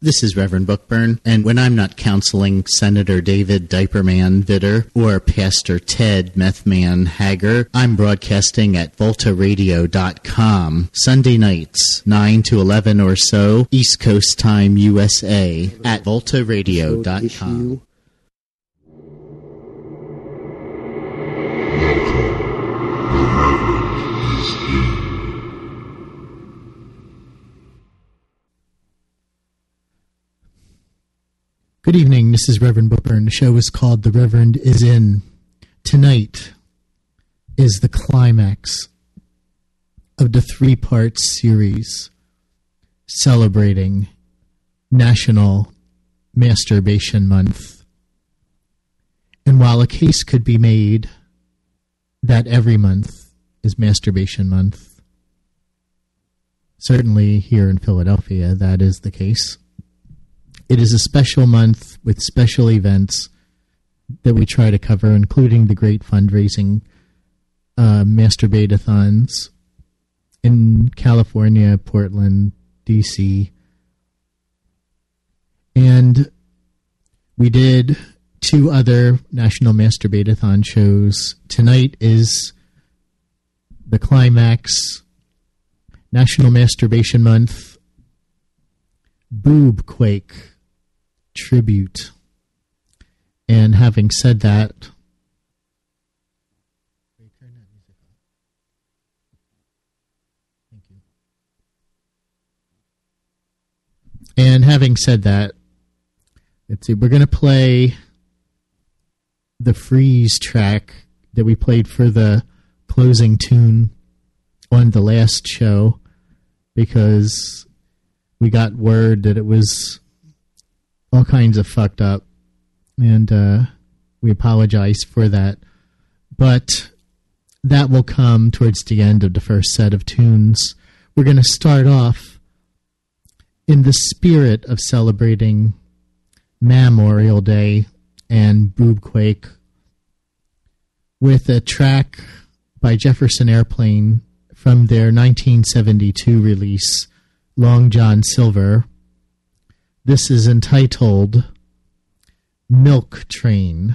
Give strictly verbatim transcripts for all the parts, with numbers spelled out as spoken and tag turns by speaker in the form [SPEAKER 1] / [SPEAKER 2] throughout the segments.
[SPEAKER 1] This is Reverend Bookburn, and when I'm not counseling Senator David Diaperman Vitter or Pastor Ted Methman Hager, I'm broadcasting at volta radio dot com, Sunday nights, nine to eleven or so, East Coast Time, U S A, at volta radio dot com. Good evening, this is Reverend Bookburn. The show is called The Reverend Is In. Tonight is the climax of the three-part series celebrating National Masturbation Month. And while a case could be made that every month is Masturbation Month, certainly here in Philadelphia that is the case. It is a special month with special events that we try to cover, including the great fundraising uh, Masturbate-a-thons in California, Portland, D C And we did two other National Masturbate-a-thon shows. Tonight is the climax, National Masturbation Month, Boobquake tribute. And having said that, thank you. And having said that, let's see, we're going to play the freeze track that we played for the closing tune on the last show because we got word that it was all kinds of fucked up, and uh, we apologize for that. But that will come towards the end of the first set of tunes. We're going to start off in the spirit of celebrating Memorial Day and Boobquake with a track by Jefferson Airplane from their nineteen seventy-two release, Long John Silver. This is entitled Milk Train.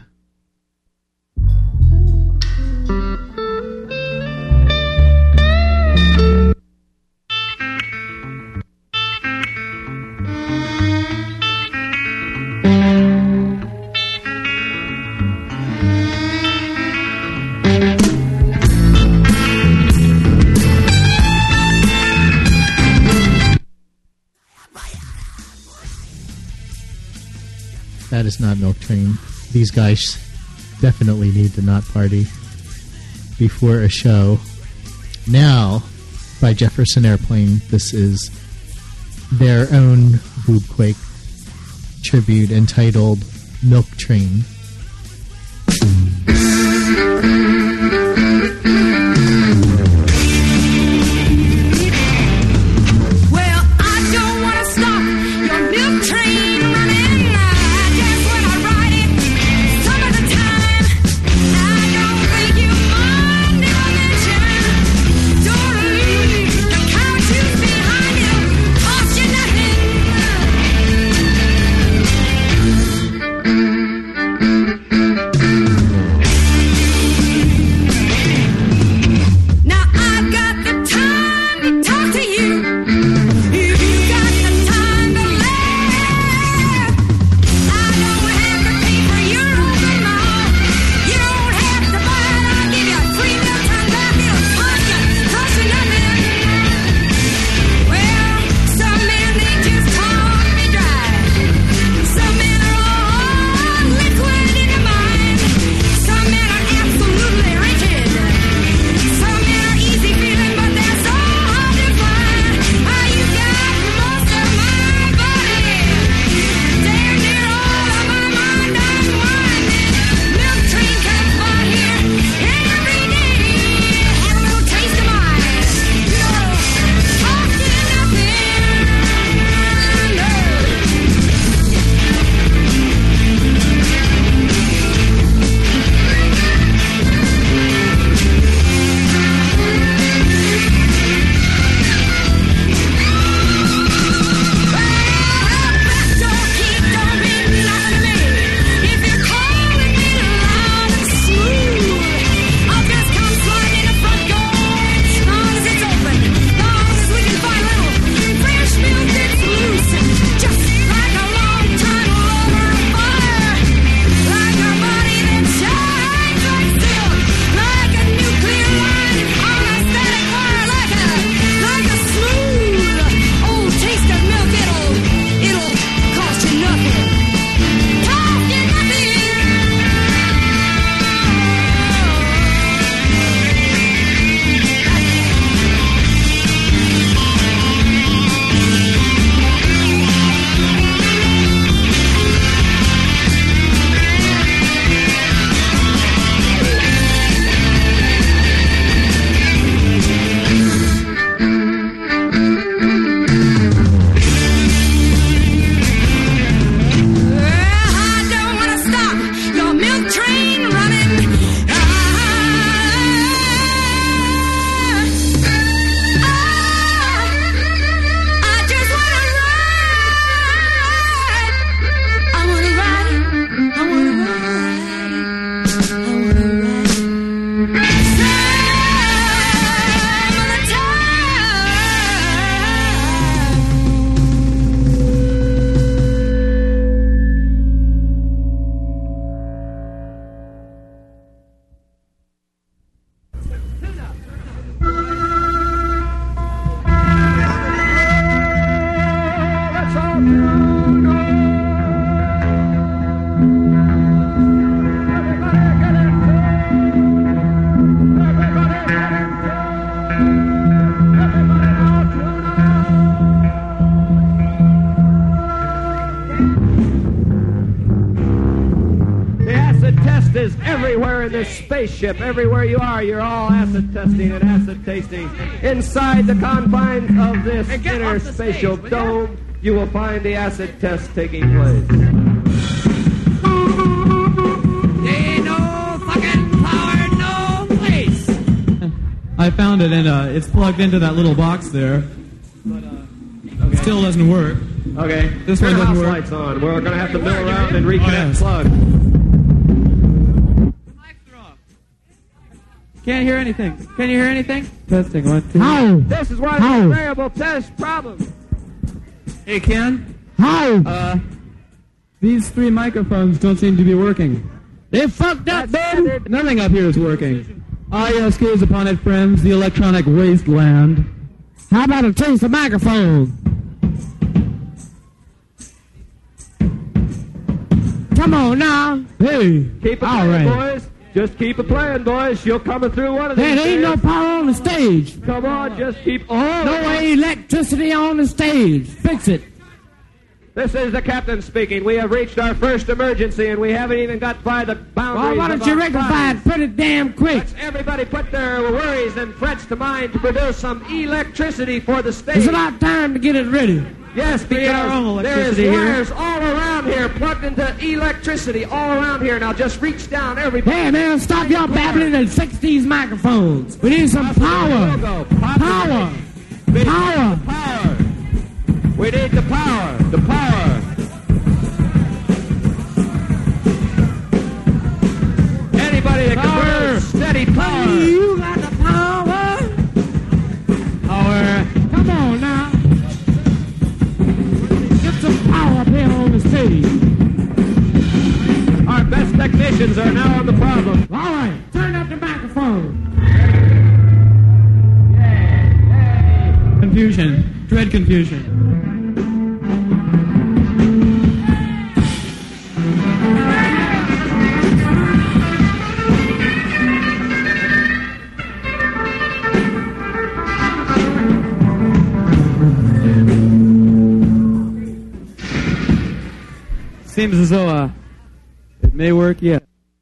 [SPEAKER 1] That is not Milk Train. These guys definitely need to not party before a show. Now, by Jefferson Airplane, this is their own Boobquake tribute entitled Milk Train.
[SPEAKER 2] Mm-hmm. test is everywhere in this spaceship. Everywhere you are, you're all acid testing and acid tasting. Inside the confines of this inner spatial dome, you will find the acid test taking place.
[SPEAKER 3] Ain't no fucking power, no place.
[SPEAKER 4] I found it, and uh, it's plugged into that little box there. But uh, okay. It still doesn't work.
[SPEAKER 2] Okay,
[SPEAKER 4] this
[SPEAKER 2] turn
[SPEAKER 4] one
[SPEAKER 2] the
[SPEAKER 4] doesn't
[SPEAKER 2] house
[SPEAKER 4] work.
[SPEAKER 2] lights on. We're going to have to mill around and reconnect
[SPEAKER 4] oh, yes.
[SPEAKER 2] plug.
[SPEAKER 3] Can't hear anything. Can you hear anything? Testing, one, two.
[SPEAKER 1] How?
[SPEAKER 2] This is one
[SPEAKER 1] How?
[SPEAKER 2] of the variable test problems.
[SPEAKER 4] Hey, Ken?
[SPEAKER 1] How?
[SPEAKER 4] Uh, these three microphones don't seem to be working.
[SPEAKER 1] They fucked up, man.
[SPEAKER 4] Nothing up here is working. Ah, yes, gaze upon it, friends, the electronic wasteland.
[SPEAKER 1] How about a taste of microphone? Come on now.
[SPEAKER 4] Hey.
[SPEAKER 2] Keep it
[SPEAKER 1] All
[SPEAKER 2] playing,
[SPEAKER 1] right.
[SPEAKER 2] boys. Just keep it playing, boys. You're coming through one of these
[SPEAKER 1] There ain't
[SPEAKER 2] days.
[SPEAKER 1] no power on the stage.
[SPEAKER 2] Come on, just keep... Oh,
[SPEAKER 1] No electricity on the stage. Fix it.
[SPEAKER 2] This is the captain speaking. We have reached our first emergency, and we haven't even got by the
[SPEAKER 1] Well,
[SPEAKER 2] boundaries
[SPEAKER 1] why
[SPEAKER 2] of
[SPEAKER 1] don't you
[SPEAKER 2] our
[SPEAKER 1] rectify
[SPEAKER 2] bodies.
[SPEAKER 1] it pretty damn quick?
[SPEAKER 2] Let's everybody put their worries and frets to mind to produce some electricity for the stage.
[SPEAKER 1] It's about time to get it ready.
[SPEAKER 2] Yes, because
[SPEAKER 3] our own
[SPEAKER 2] there is
[SPEAKER 3] electricity here.
[SPEAKER 2] wires all around here plugged into electricity all around here. Now just reach down, everybody.
[SPEAKER 1] Hey, man, stop your babbling and fix these microphones. We need some power. Power.
[SPEAKER 2] We need
[SPEAKER 1] Power.
[SPEAKER 2] the power. We need the power. The power. Anybody that can produce steady power.
[SPEAKER 1] You got the power.
[SPEAKER 4] Power.
[SPEAKER 1] Come on now. Get some power up here on the stage.
[SPEAKER 2] Our best technicians are now on the problem.
[SPEAKER 1] All right, turn up the microphone.
[SPEAKER 4] Confusion. Dread confusion.
[SPEAKER 3] Seems as though uh, it may work yet.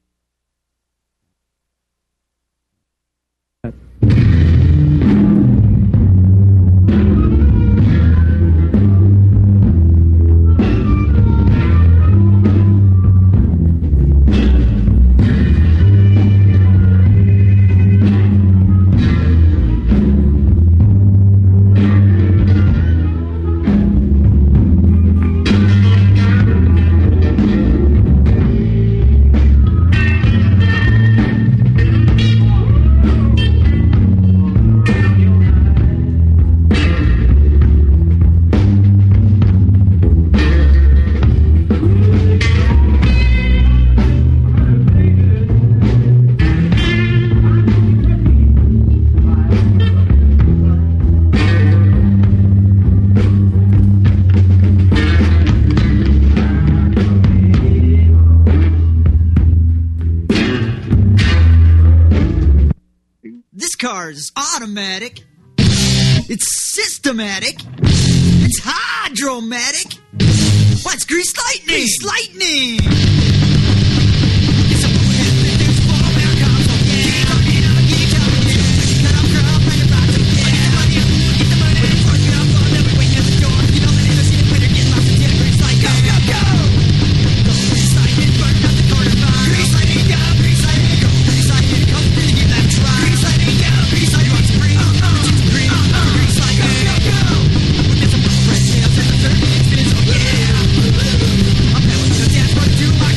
[SPEAKER 5] Car's automatic. It's systematic. It's hydromatic. What's grease lightning? Grease lightning. It's a bullet that there's four Americans on the edge. Don't need a geek out of it. Cut off girl, bring it back to the edge. Get the money, get the money. Force me off, I'll never wait at the door. You know that in the shit, when you're getting lost in the grease light. Go, go, go. Go, grease lightning, burn out the corner bar. Grease lightning, go, grease lightning, go. Grease lightning, come through, give that try. Grease lightning, go, grease lightning, wants to green. Oh, oh, green, oh, oh, grease lightning, go, go, go. It's a fresh dance and the third mix is, oh yeah. I'm telling you, dance for two, like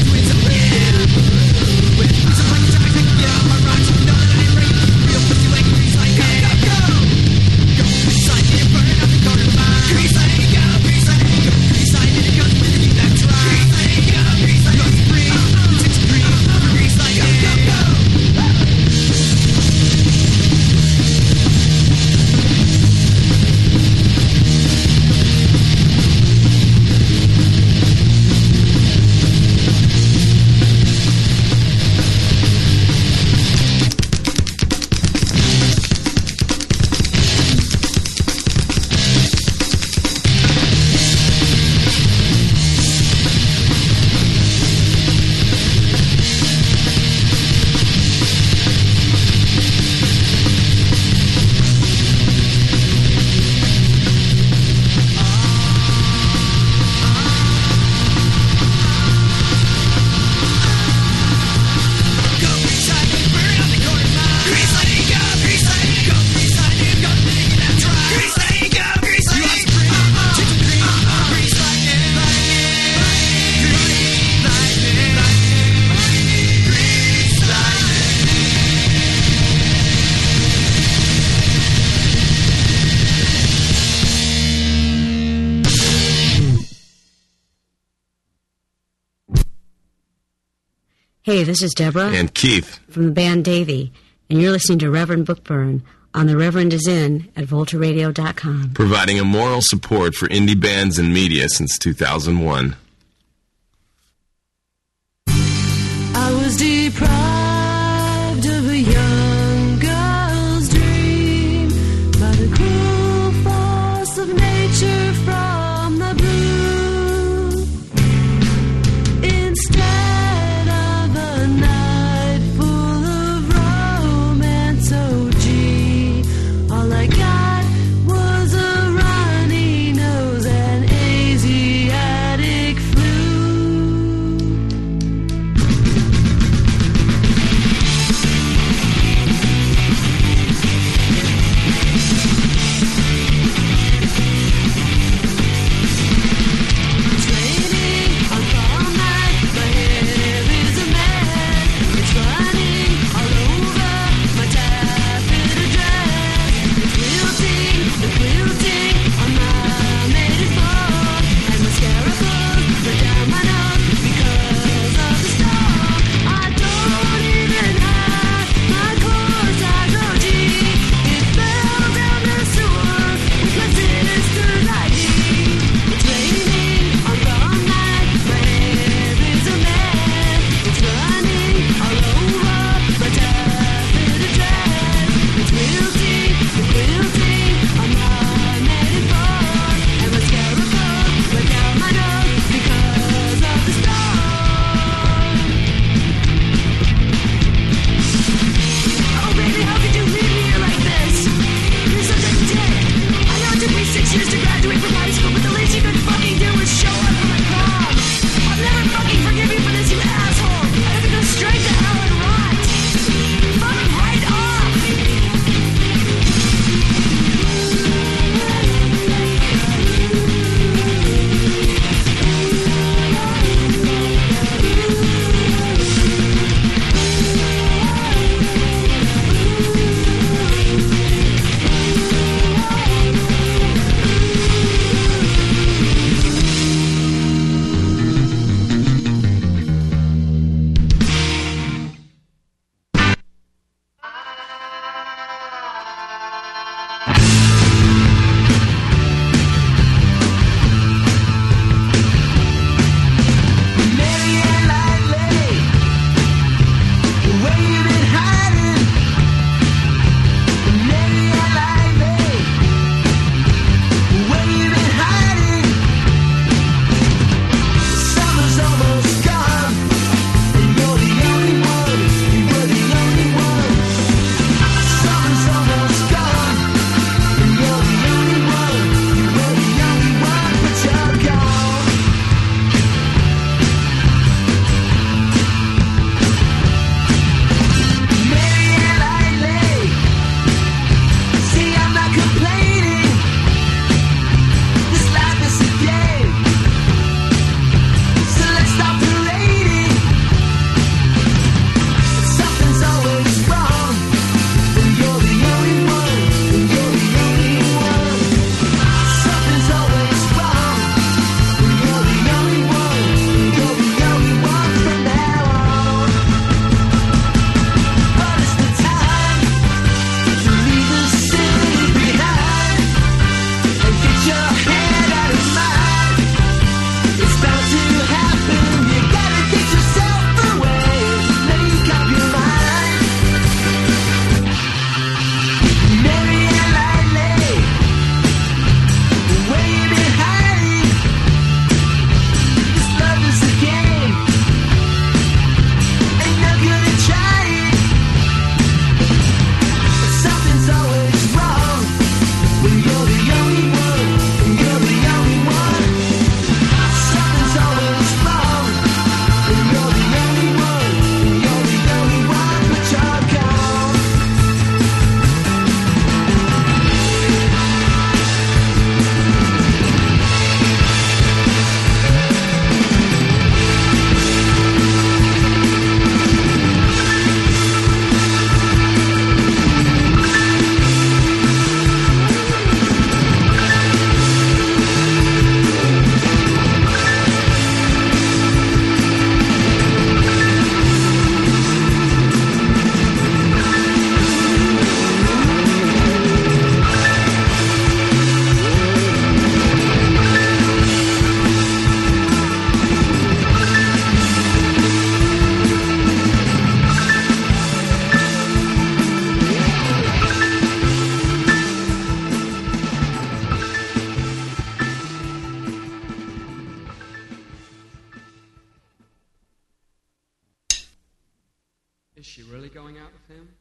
[SPEAKER 6] Hey, this is Deborah.
[SPEAKER 7] And Keith.
[SPEAKER 6] From the band Davy. And you're listening to Reverend Bookburn on The Reverend Is In at volta radio dot com.
[SPEAKER 7] Providing a moral support for indie bands and media since two thousand one.
[SPEAKER 8] I was deprived of a young girl's dream by the cruel force of nature from the blue. Instead of a night full of romance, oh gee, all I got was a runny nose and Asiatic
[SPEAKER 2] Is she really going out with him?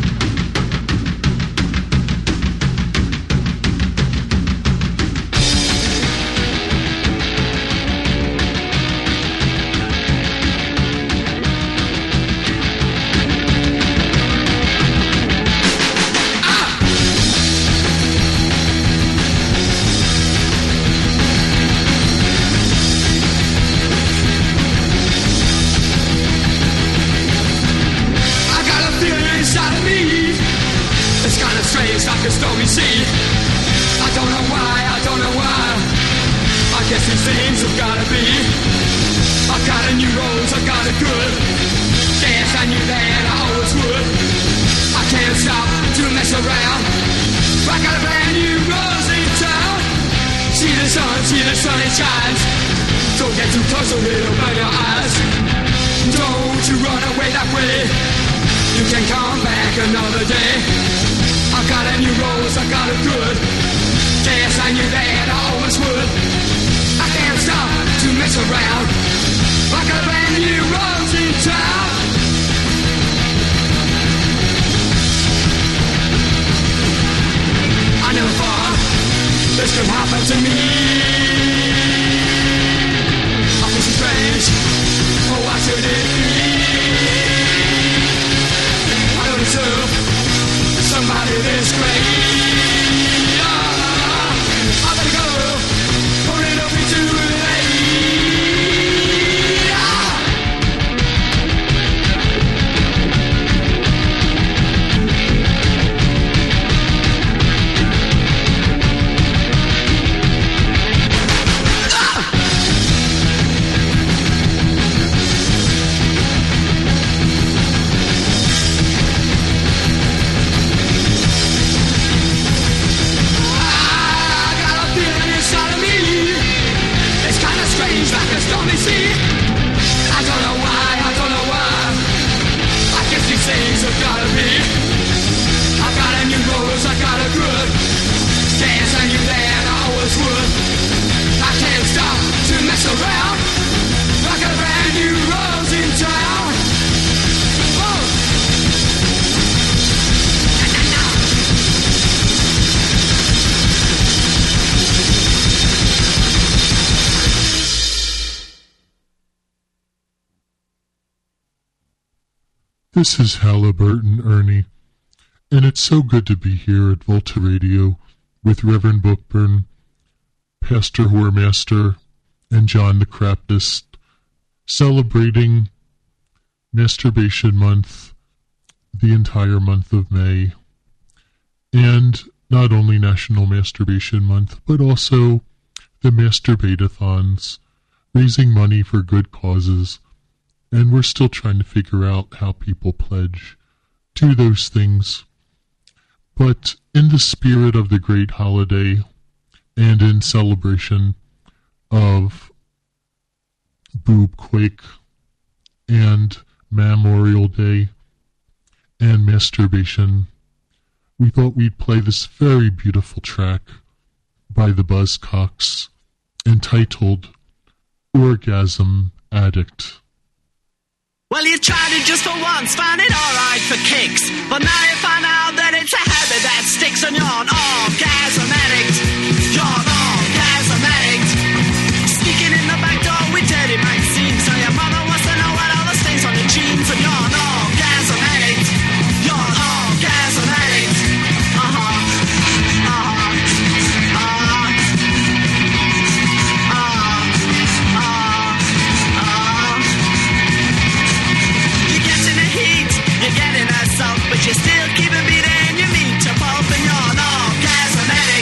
[SPEAKER 2] Strange, like a stormy sea. I don't know why, I don't know why. I guess these things have gotta be. I've got a new rose, I've got a good. Yes, I knew that I always would. I can't stop to mess around. I got a brand new rose in town. See the sun, see the sun, it shines. Don't get too close or it'll burn your eyes. Don't you run away that way. You can come back another day. I got a new rose, I got it good. Yes, I knew that I always would. I can't stop to mess around. I got a brand new rose in town. I never thought this could happen to me. I feel so strange. Oh, why should it be? I don't deserve somebody this great. Oh, I better go, or it'll be too late. Oh. Like a stormy sea. I don't know why, I don't know why. I guess these things have gotta be. I got a new rose, I got a good. Yes, I knew that I always would. I can't stop to mess around. I got a brand new rose in town. Oh.
[SPEAKER 9] This is Halliburton Ernie, and it's so good to be here at Volta Radio with Reverend Bookburn, Pastor Whoremaster, and John the Crapist, celebrating Masturbation Month, the entire month of May, and not only National Masturbation Month, but also the Masturbate-a-thons, raising money for good causes. And we're still trying to figure out how people pledge to those things. But in the spirit of the great holiday and in celebration of Boobquake and Memorial Day and masturbation, we thought we'd play this very beautiful track by the Buzzcocks entitled Orgasm Addict.
[SPEAKER 10] Well, you tried it just for once, found it alright for kicks, but now you find out that it's a habit that sticks, and you're an orgasm addict. You're an orgasm addict. Sneaking in the back door with dirty magazines, so your mother wants to know what all the stains on your jeans, and you're an orgasm addict. You're an orgasm addict. Uh-huh. Uh-huh. Uh-huh. You're getting assault, but you still keep a beat and you meet your pulp, and you're an orgasm addict.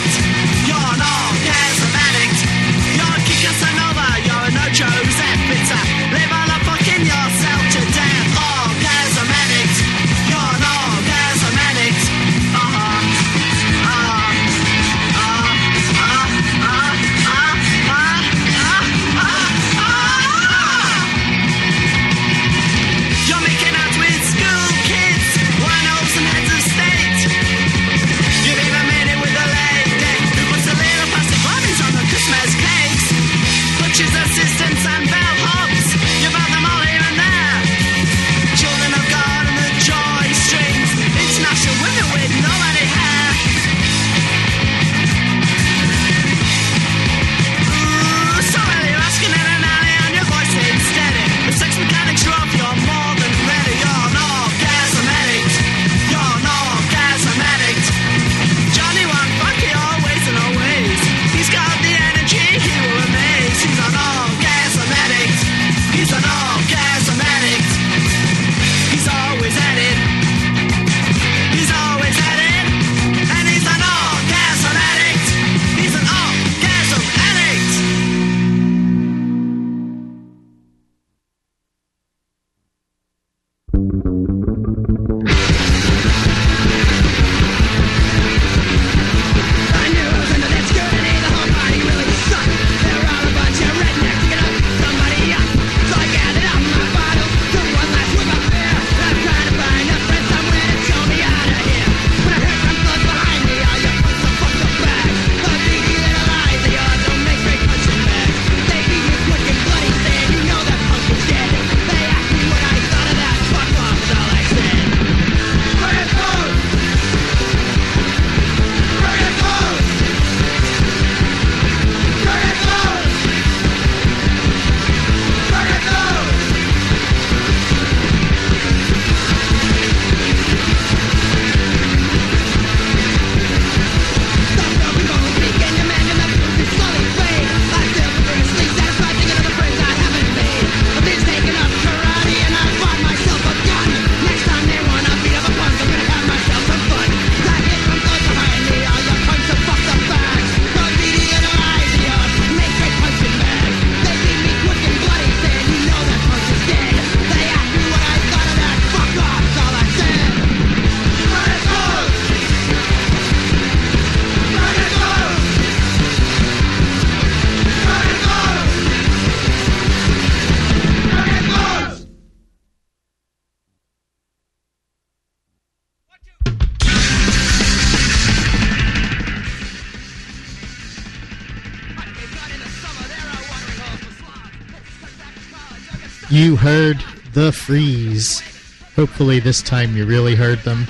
[SPEAKER 1] You heard The Freeze. Hopefully this time you really heard them.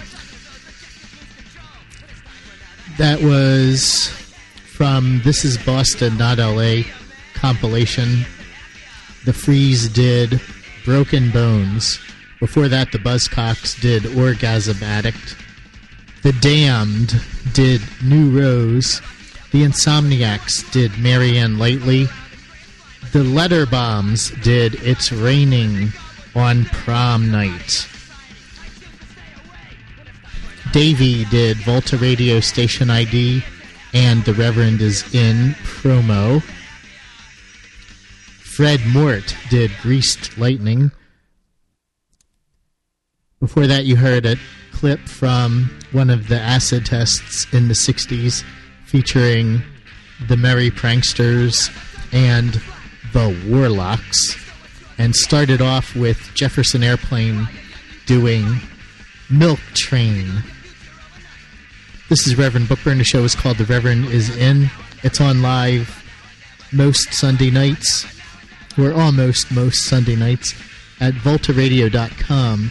[SPEAKER 1] That was from This Is Boston, Not L A compilation. The Freeze did Broken Bones. Before that, the Buzzcocks did Orgasm Addict. The Damned did New Rose. The Insomniacs did Marianne Lightly. The Letter Bombs did It's Raining on Prom Night. Davey did Volta Radio Station I D and The Reverend Is In promo. Fred Mort did Greased Lightning. Before that, you heard a clip from one of the acid tests in the sixties featuring the Merry Pranksters and the Warlocks, and started off with Jefferson Airplane doing Milk Train. This is Reverend Bookburn. The show is called The Reverend Is In. It's on live most Sunday nights, or almost most Sunday nights, at volta radio dot com.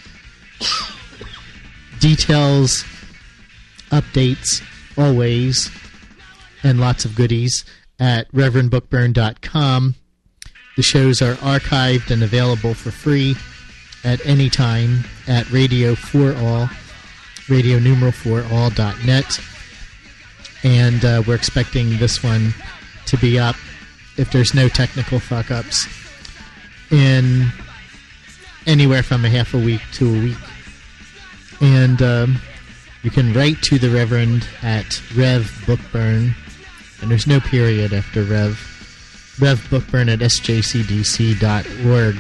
[SPEAKER 1] Details, updates, always, and lots of goodies at reverend bookburn dot com. The shows are archived and available for free at any time at Radio for All, radio numeral for all dot net. And uh, we're expecting this one to be up, if there's no technical fuck-ups, in anywhere from a half a week to a week. And um, you can write to the Reverend at Rev Bookburn, and there's no period after Rev. Rev Bookburn at s j c d c dot org.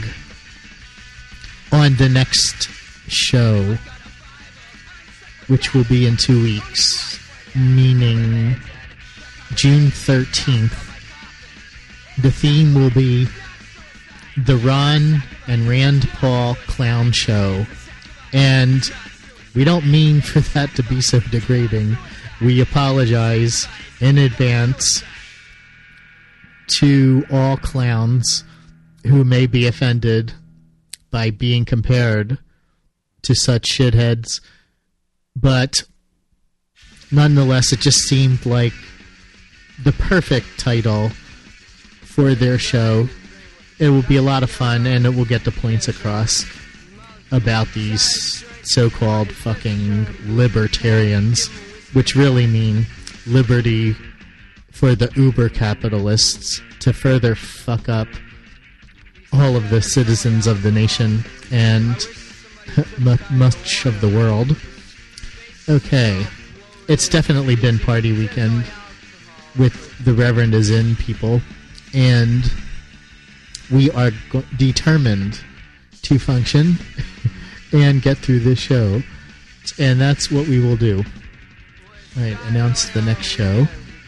[SPEAKER 1] On the next show, which will be in two weeks, meaning June thirteenth, the theme will be the Ron and Rand Paul Clown Show. And we don't mean for that to be so degrading. We apologize in advance to all clowns who may be offended by being compared to such shitheads. But nonetheless, it just seemed like the perfect title for their show. It will be a lot of fun, and it will get the points across about these so-called fucking libertarians, which really mean liberty for the uber capitalists to further fuck up all of the citizens of the nation and much of the world. Okay, it's definitely been party weekend with the Reverend Is In people, and we are go- determined to function and get through this show, and that's what we will do. All right, announce the next show.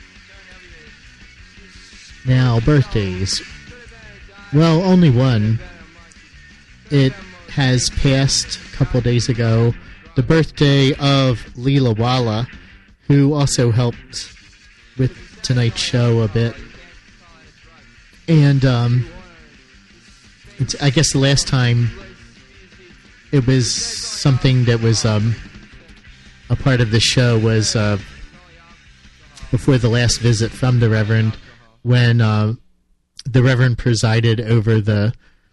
[SPEAKER 1] Now, birthdays. Well, only one. It has passed a couple days ago. The birthday of Leela Walla, who also helped with tonight's show a bit. And um, it's, I guess the last time it was something that was um, a part of the show was uh, before the last visit from the Reverend, when uh, the Reverend presided over the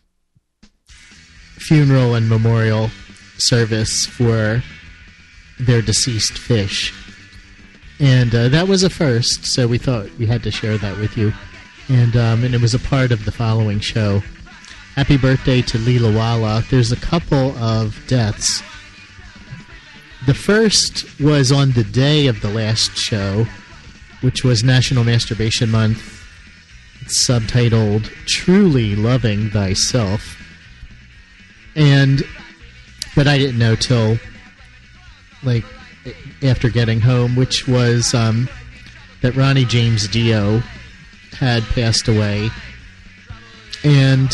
[SPEAKER 1] funeral and memorial service for their deceased fish. And uh, that was a first, so we thought we had to share that with you. And um, and it was a part of the following show. Happy birthday to Leela Walla. There's a couple of deaths. The first was on the day of the last show, which was National Masturbation Month. It's subtitled Truly Loving Thyself. And, but I didn't know till, like, after getting home, which was um, that Ronnie James Dio had passed away. And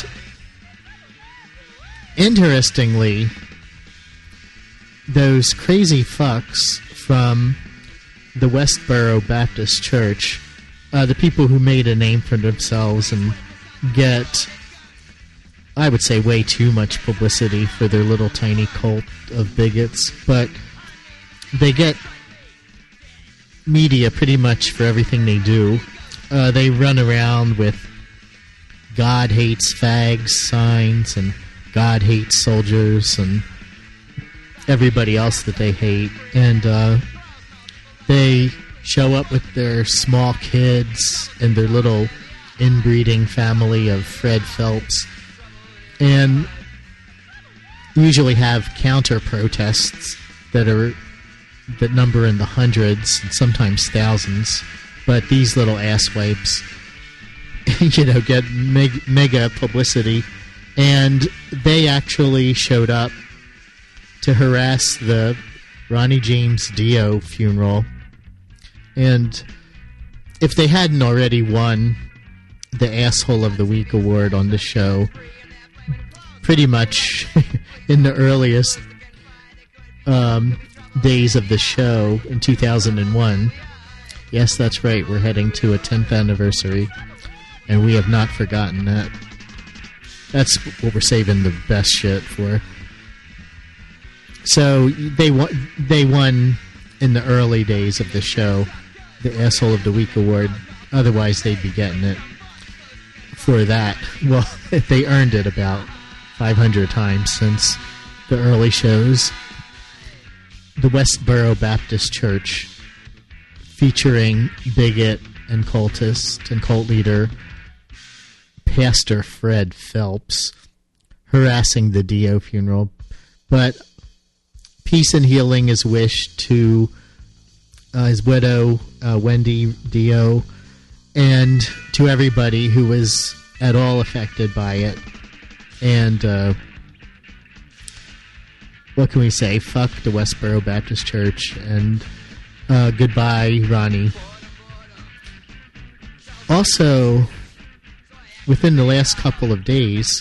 [SPEAKER 1] interestingly, those crazy fucks from the Westboro Baptist Church, uh, the people who made a name for themselves and get I would say, way too much publicity for their little tiny cult of bigots, but they get media pretty much for everything they do. Uh, they run around with God hates fags signs and God hates soldiers and everybody else that they hate. And uh, they show up with their small kids and their little inbreeding family of Fred Phelps, and usually have counter protests that are that number in the hundreds and sometimes thousands. But these little asswipes, you know, get meg- mega publicity, and they actually showed up to harass the Ronnie James Dio funeral. And if they hadn't already won the Asshole of the Week award on the show, pretty much in the earliest um, days of the show in two thousand one, yes, that's right, we're heading to a tenth anniversary, and we have not forgotten that. That's what we're saving the best shit for. So they won, they won in the early days of the show the Asshole of the Week award. Otherwise, they'd be getting it for that. Well, they earned it about five hundred times since the early shows. The Westboro Baptist Church, featuring bigot and cultist and cult leader Pastor Fred Phelps, harassing the Dio funeral. But peace and healing is wished to uh, his widow, uh, Wendy Dio, and to everybody who was at all affected by it. And uh, what can we say? Fuck the Westboro Baptist Church, and uh, goodbye, Ronnie. Also, within the last couple of days,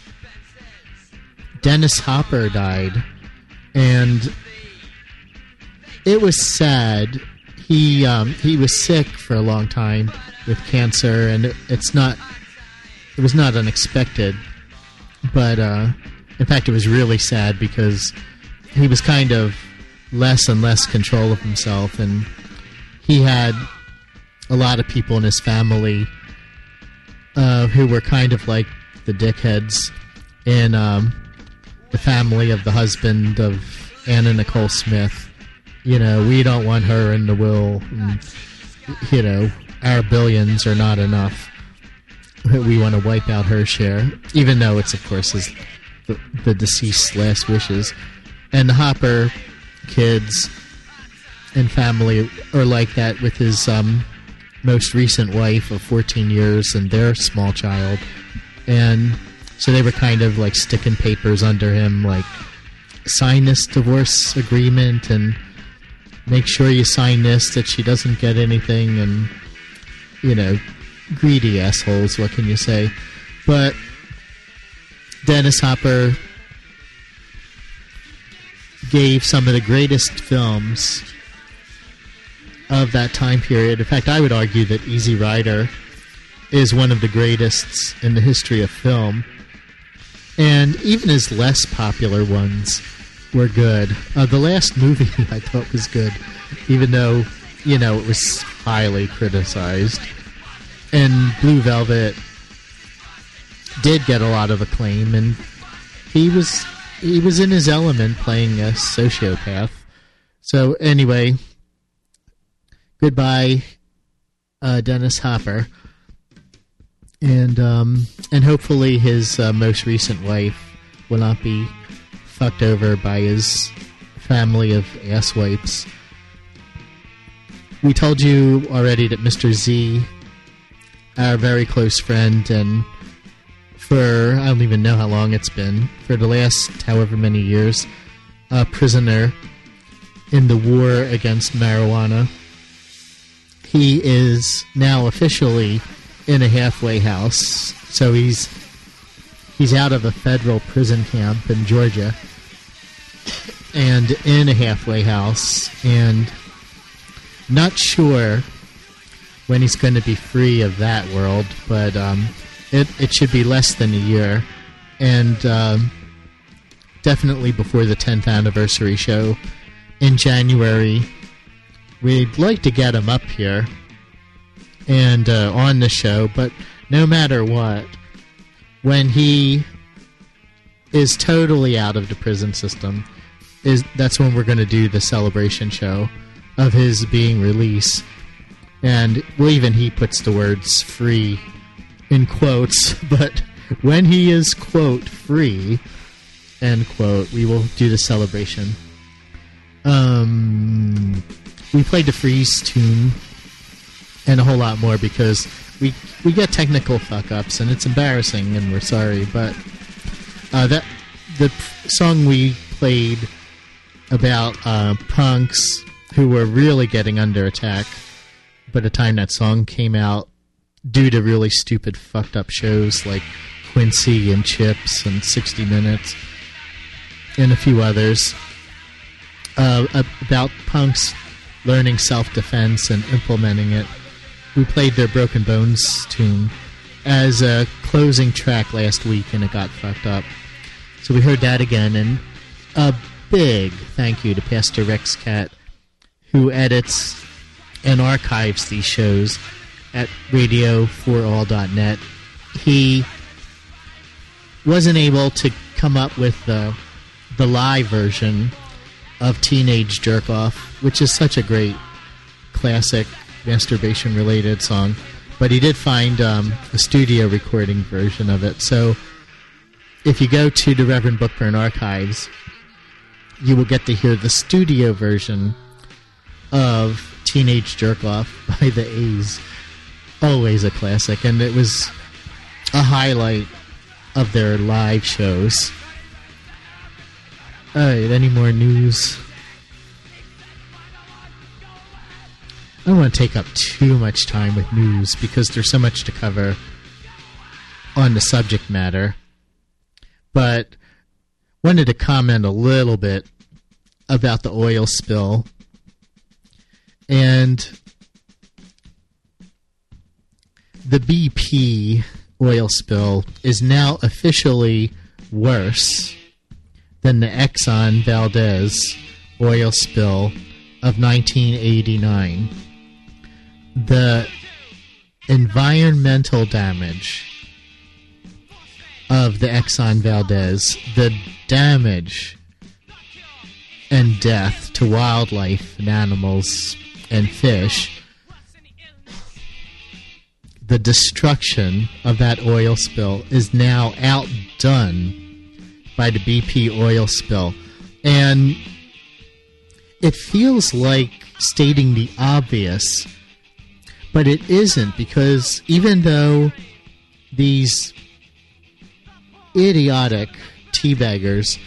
[SPEAKER 1] Dennis Hopper died, and it was sad. He um, he was sick for a long time with cancer, and it, it's not it was not unexpected. But uh, in fact, it was really sad because he was kind of less and less control of himself, and he had a lot of people in his family uh, who were kind of like the dickheads in um, the family of the husband of Anna Nicole Smith. You know, we don't want her in the will. And, you know, our billions are not enough. We want to wipe out her share, even though it's, of course, his, the, the deceased's last wishes. And the Hopper kids and family are like that with his um, most recent wife of fourteen years and their small child. And so they were kind of like sticking papers under him, like, sign this divorce agreement and make sure you sign this, that she doesn't get anything, and, you know, greedy assholes, what can you say? But Dennis Hopper gave some of the greatest films of that time period. In fact, I would argue that Easy Rider is one of the greatest in the history of film. And even his less popular ones were good. Uh, the last movie I thought was good, even though, you know, it was highly criticized. And Blue Velvet did get a lot of acclaim, and he was he was in his element playing a sociopath. So anyway, goodbye, uh, Dennis Hopper, and um, and hopefully his uh, most recent wife will not be fucked over by his family of asswipes. We told you already that Mister Z, our very close friend, and for, I don't even know how long it's been, for the last however many years, a prisoner in the war against marijuana. He is now officially in a halfway house, so he's he's out of a federal prison camp in Georgia and in a halfway house, and not sure when he's going to be free of that world, but um, it, it should be less than a year. and um, definitely before the tenth anniversary show in January. We'd like to get him up here and uh, on the show, but no matter what, when he is totally out of the prison system, is that's when we're going to do the celebration show of his being released. And well, even he puts the words free in quotes, but when he is, quote, free, end quote, we will do the celebration. Um, we played the Freeze tune and a whole lot more because we we get technical fuck-ups, and it's embarrassing, and we're sorry, but uh, that the song we played about uh, punks who were really getting under attack by the time that song came out due to really stupid fucked up shows like Quincy and Chips and sixty minutes and a few others uh, about punks learning self-defense and implementing it. We played their Broken Bones tune as a closing track last week, and it got fucked up. So we heard that again, and a big thank you to Pastor Rex Cat, who edits and archives these shows at radio for all dot net. He wasn't able to come up with the, the live version of Teenage Jerk-Off, which is such a great classic masturbation-related song, but he did find um, a studio recording version of it. So if you go to the Reverend Bookburn archives, you will get to hear the studio version of Teenage Jerk-Off by the A's. Always a classic, and it was a highlight of their live shows. Alright, any more news? I don't want to take up too much time with news because there's so much to cover on the subject matter, but wanted to comment a little bit about the oil spill. And the B P oil spill is now officially worse than the Exxon Valdez oil spill of nineteen eighty-nine. The environmental damage of the Exxon Valdez, the damage and death to wildlife and animals and fish, the destruction of that oil spill is now outdone by the B P oil spill. And it feels like stating the obvious, but it isn't, because even though these idiotic teabaggers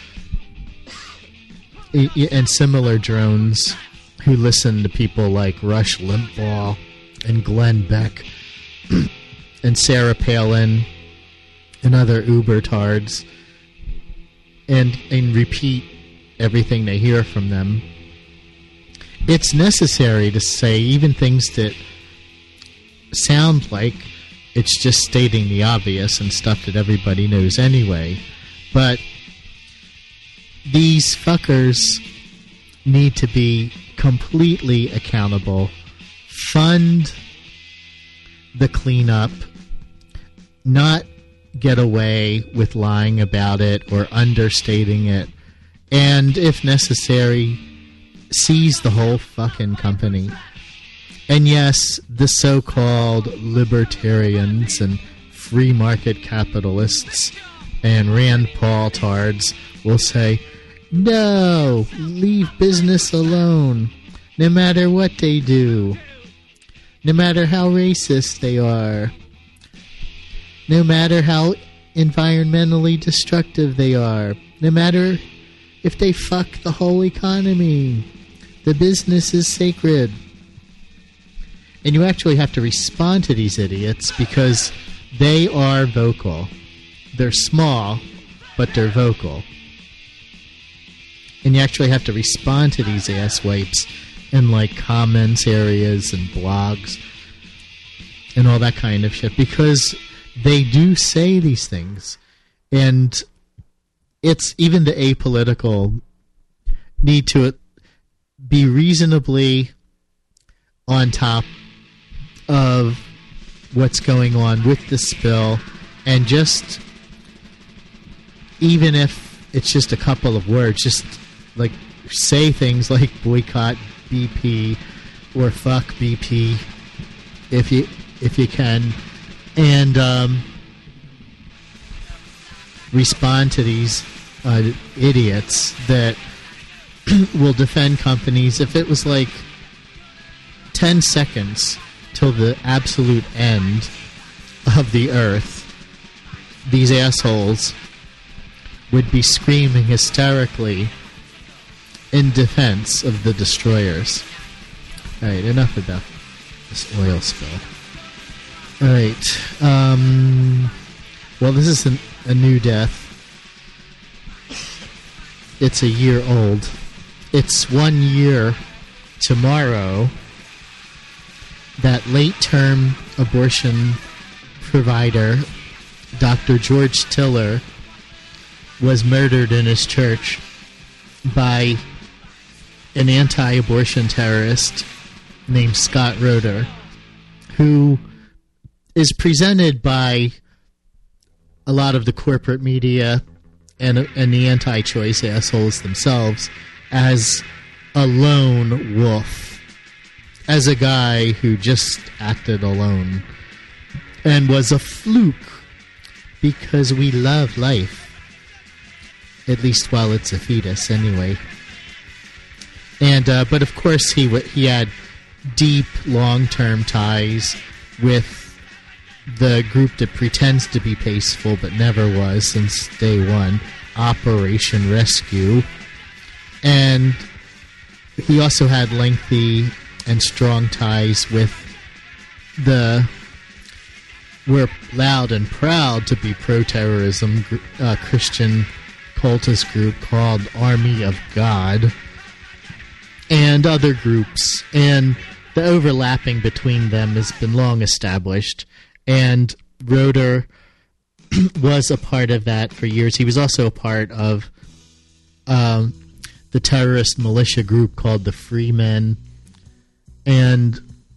[SPEAKER 1] and similar drones who listen to people like Rush Limbaugh and Glenn Beck and Sarah Palin and other uber-tards and, and repeat everything they hear from them, it's necessary to say even things that sound like it's just stating the obvious and stuff that everybody knows anyway. But these fuckers need to be completely accountable, fund the cleanup, not get away with lying about it or understating it, and if necessary, seize the whole fucking company. And yes, the so-called libertarians and free market capitalists and Rand Paul tards will say, no, leave business alone, no matter what they do, no matter how racist they are, no matter how environmentally destructive they are, no matter if they fuck the whole economy. The business is sacred. And you actually have to respond to these idiots because they are vocal. They're small, but they're vocal. And you actually have to respond to these asswipes in like comments areas and blogs and all that kind of shit, because they do say these things And it's even the apolitical need to be reasonably on top of what's going on with this bill, and just, even if it's just a couple of words, just like say things like boycott B P or fuck B P if you if you can, and um, respond to these uh, idiots that will defend companies. If it was like ten seconds till the absolute end of the earth, these assholes would be screaming hysterically in defense of the destroyers. Alright, enough about this oil spill. Alright, um, well, this is an, a new death. It's a year old. It's one year tomorrow that late-term abortion provider, Doctor George Tiller, was murdered in his church by an anti-abortion terrorist named Scott Roeder, who is presented by a lot of the corporate media and, and the anti-choice assholes themselves as a lone wolf, as a guy who just acted alone and was a fluke because we love life, at least while it's a fetus anyway. And uh, but of course he w- he had deep long-term ties with the group that pretends to be peaceful but never was since day one, Operation Rescue. And he also had lengthy and strong ties with the, we're loud and proud to be pro-terrorism uh, Christian cultist group called Army of God, and other groups, and the overlapping between them has been long established, and Roeder was a part of that for years. He was also a part of um, the terrorist militia group called the Freemen. And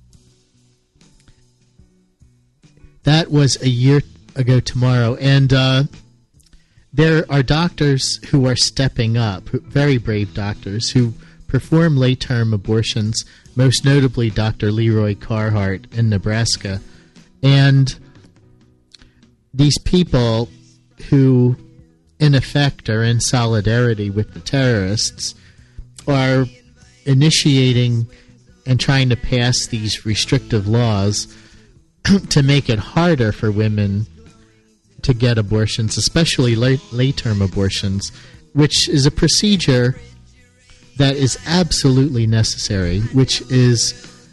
[SPEAKER 1] that was a year ago tomorrow. And uh, there are doctors who are stepping up, very brave doctors, who perform late-term abortions, most notably Doctor Leroy Carhart in Nebraska. And these people who, in effect, are in solidarity with the terrorists are initiating and trying to pass these restrictive laws to make it harder for women to get abortions, especially late, late-term abortions, which is a procedure that is absolutely necessary, which is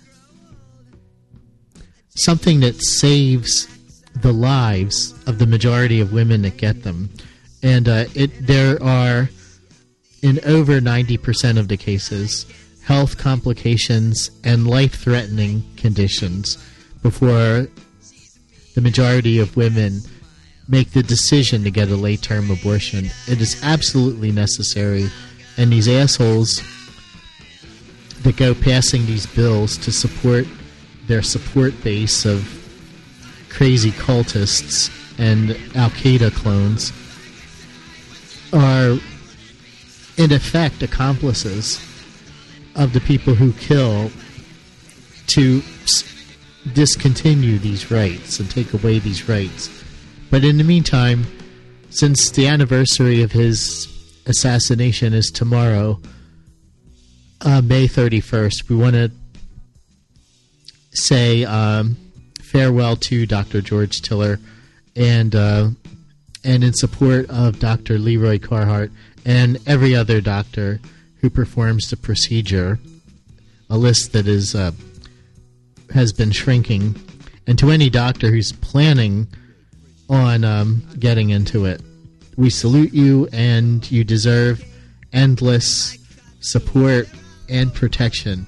[SPEAKER 1] something that saves the lives of the majority of women that get them. And uh, it there are, in over ninety percent of the cases, health complications and life-threatening conditions before the majority of women make the decision to get a late-term abortion. It is absolutely necessary, and these assholes that go passing these bills to support their support base of crazy cultists and Al-Qaeda clones are, in effect, accomplices of the people who kill to s- discontinue these rights and take away these rights. But in the meantime, since the anniversary of his assassination is tomorrow, uh, May thirty-first, we want to say um, farewell to Doctor George Tiller, and uh, and in support of Doctor Leroy Carhart and every other doctor who performs the procedure, a list that is uh, has been shrinking, and to any doctor who's planning on um, getting into it, we salute you, and you deserve endless support and protection.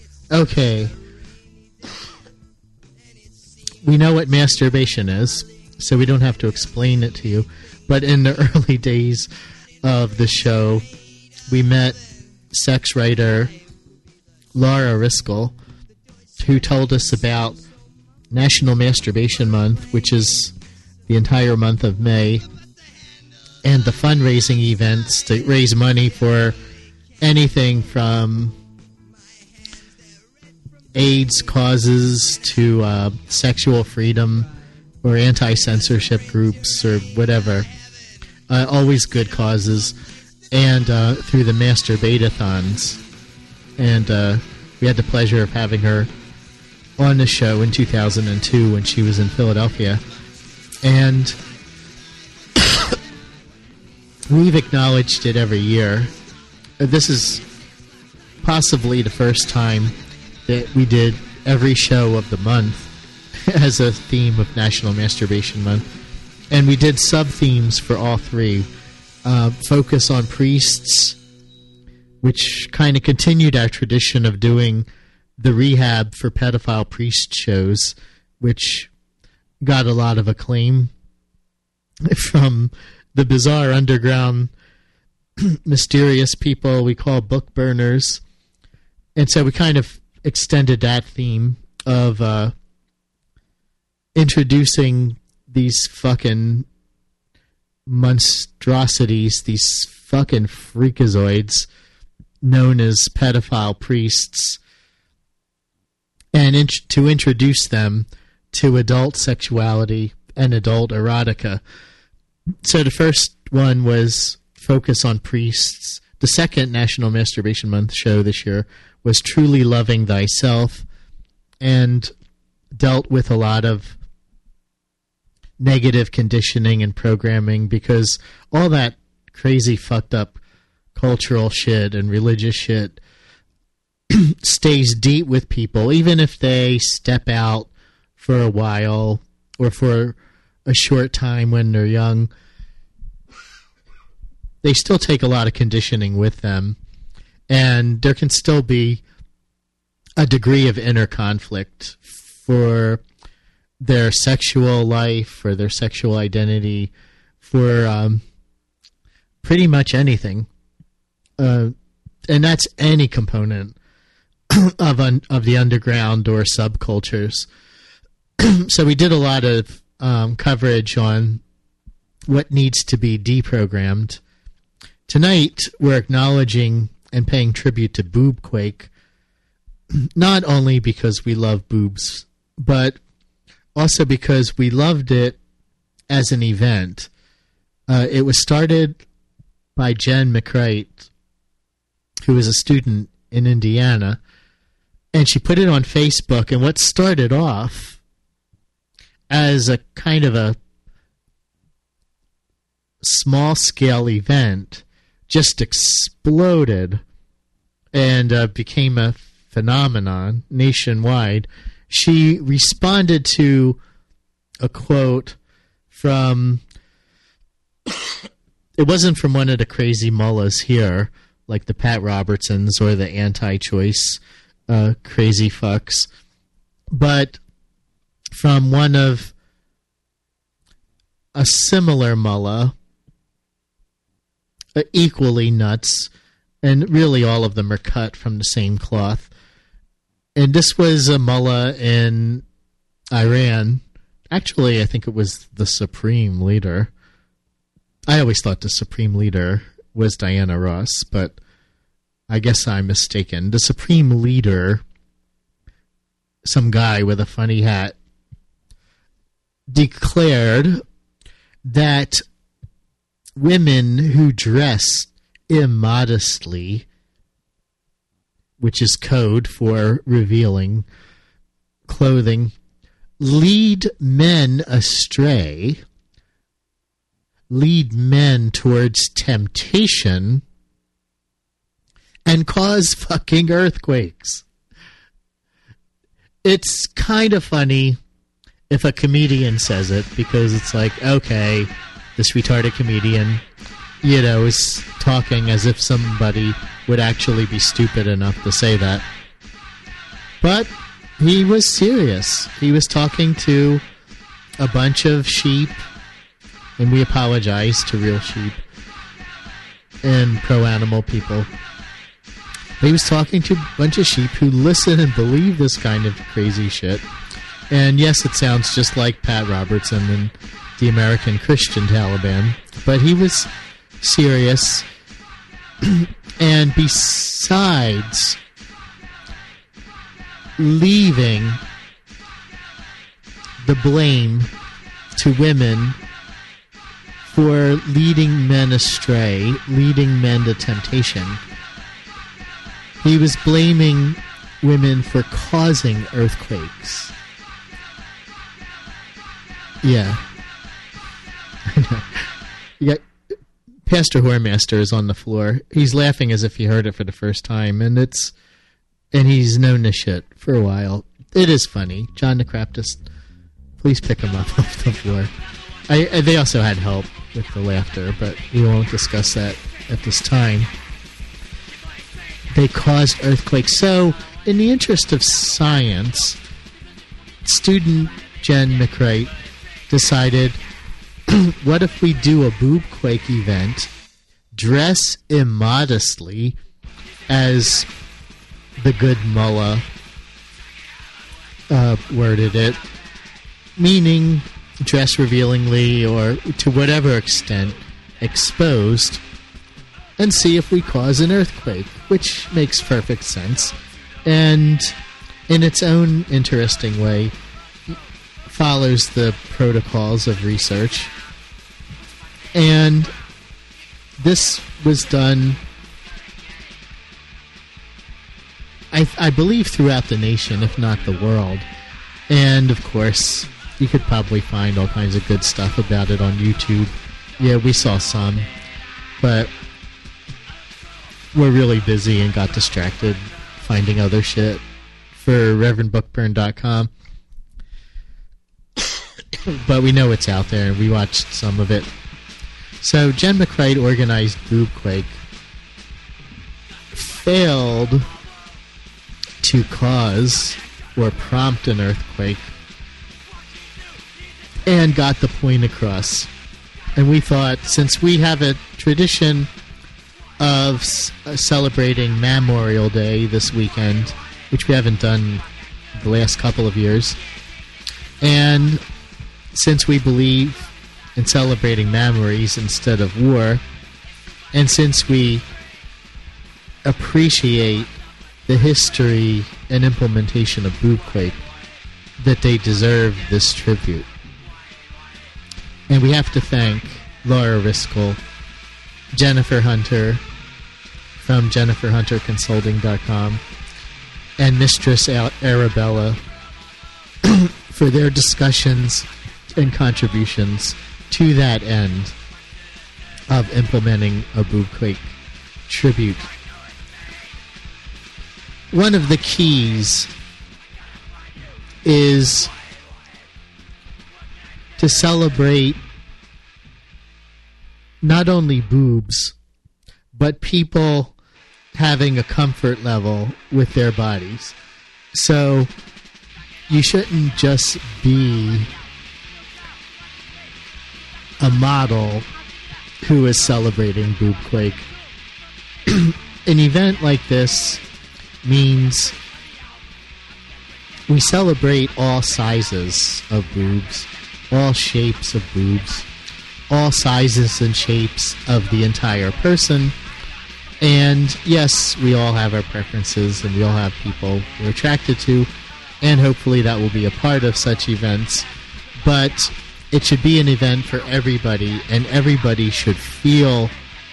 [SPEAKER 1] Okay. We know what masturbation is, so we don't have to explain it to you. But in the early days of the show, we met sex writer Laura Riskel, who told us about National Masturbation Month, which is the entire month of May, and the fundraising events to raise money for anything from AIDS causes to uh, sexual freedom or anti-censorship groups or whatever. Uh, always good causes. And uh, through the Masturbate-a-thons. And uh, we had the pleasure of having her on the show in two thousand two when she was in Philadelphia. And we've acknowledged it every year. This is possibly the first time that we did every show of the month as a theme of National Masturbation Month. And we did sub-themes for all three. Uh, focus on priests, which kind of continued our tradition of doing the rehab for pedophile priest shows, which got a lot of acclaim from the bizarre underground mysterious people we call book burners. And so we kind of extended that theme of uh, introducing these fucking monstrosities, these fucking freakazoids known as pedophile priests, and in- to introduce them to adult sexuality and adult erotica. So the first one was Focus on Priests. The second National Masturbation Month show this year was Truly Loving Thyself, and dealt with a lot of negative conditioning and programming, because all that crazy fucked up cultural shit and religious shit stays deep with people, even if they step out for a while or for a short time when they're young. They still take a lot of conditioning with them, and there can still be a degree of inner conflict for their sexual life, for their sexual identity, for um, pretty much anything. Uh, and that's any component of un- of the underground or subcultures. So we did a lot of um, coverage on what needs to be deprogrammed. Tonight, we're acknowledging and paying tribute to Boobquake, not only because we love boobs, but also because we loved it as an event. Uh, it was started by Jen McCrite, who was a student in Indiana, and she put it on Facebook, and what started off as a kind of a small-scale event just exploded and uh, became a phenomenon nationwide. She responded to a quote from, it wasn't from one of the crazy mullahs here, like the Pat Robertsons or the anti-choice uh, crazy fucks, but from one of a similar mullah, uh, equally nuts, and really all of them are cut from the same cloth. And this was a mullah in Iran. Actually, I think it was the supreme leader. I always thought the supreme leader was Diana Ross, but I guess I'm mistaken. The supreme leader, some guy with a funny hat, declared that women who dress immodestly, which is code for revealing clothing, lead men astray, lead men towards temptation, and cause fucking earthquakes. It's kind of funny if a comedian says it, because it's like, okay, this retarded comedian, you know, is talking as if somebody would actually be stupid enough to say that. But he was serious. He was talking to a bunch of sheep, and we apologize to real sheep and pro-animal people. But he was talking to a bunch of sheep who listen and believe this kind of crazy shit. And yes, it sounds just like Pat Robertson and the American Christian Taliban, but he was serious. And besides leaving the blame to women for leading men astray, leading men to temptation, he was blaming women for causing earthquakes. Yeah. I know. You got Pastor Whoremaster is on the floor. He's laughing as if he heard it for the first time, and it's and he's known this shit for a while. It is funny. John the Craptist, please pick him up off the floor. I, I, they also had help with the laughter, but we won't discuss that at this time. They caused earthquakes. So, in the interest of science, student Jen McCreight decided, what if we do a boobquake event, dress immodestly, as the good mullah uh, worded it, meaning dress revealingly or to whatever extent exposed, and see if we cause an earthquake, which makes perfect sense, and in its own interesting way follows the protocols of research. And this was done, I, I believe, throughout the nation, if not the world. And, of course, you could probably find all kinds of good stuff about it on YouTube. Yeah, we saw some, but we're really busy and got distracted finding other shit for Reverend Bookburn dot com. But we know it's out there, and we watched some of it. So Jen McCreight organized Boobquake, failed to cause or prompt an earthquake, and got the point across. And we thought, since we have a tradition of s- uh, celebrating Memorial Day this weekend, which we haven't done the last couple of years, and since we believe in celebrating memories instead of war, and since we appreciate the history and implementation of Boobquake, that they deserve this tribute. And we have to thank Laura Riskel, Jennifer Hunter from Jennifer Hunter Consulting dot com, and Mistress Arabella for their discussions and contributions to that end of implementing a Boobquake tribute. One of the keys is to celebrate not only boobs, but people having a comfort level with their bodies. So you shouldn't just be a model who is celebrating Boobquake. An event like this means we celebrate all sizes of boobs, all shapes of boobs, all sizes and shapes of the entire person. And yes, we all have our preferences, and we all have people we're attracted to, and hopefully that will be a part of such events. But it should be an event for everybody, and everybody should feel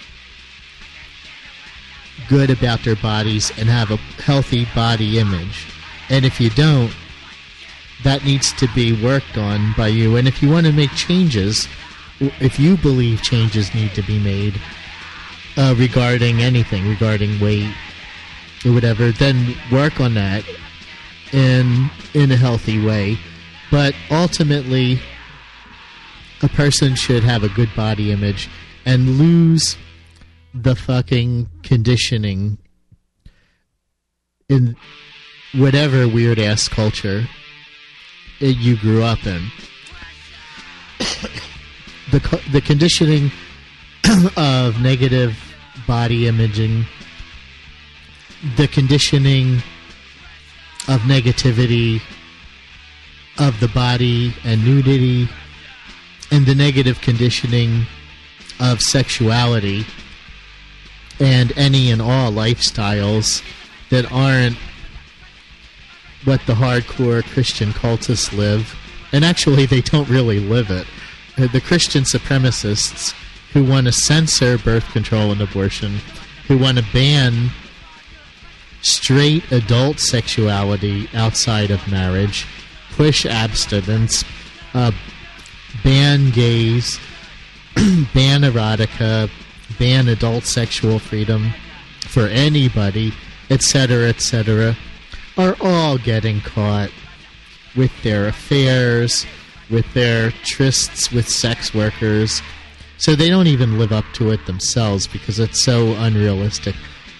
[SPEAKER 1] good about their bodies and have a healthy body image. And if you don't, that needs to be worked on by you. And if you want to make changes, if you believe changes need to be made uh, regarding anything, regarding weight or whatever, then work on that in in a healthy way. But ultimately, a person should have a good body image and lose the fucking conditioning in whatever weird-ass culture it, you grew up in. the co- the conditioning of negative body imaging, the conditioning of negativity of the body and nudity, and the negative conditioning of sexuality and any and all lifestyles that aren't what the hardcore Christian cultists live. And actually, they don't really live it. The Christian supremacists who want to censor birth control and abortion, who want to ban straight adult sexuality outside of marriage, push abstinence, uh, ban gays, ban erotica, ban adult sexual freedom for anybody, et cetera, et cetera, are all getting caught with their affairs, with their trysts with sex workers. So they don't even live up to it themselves because it's so unrealistic.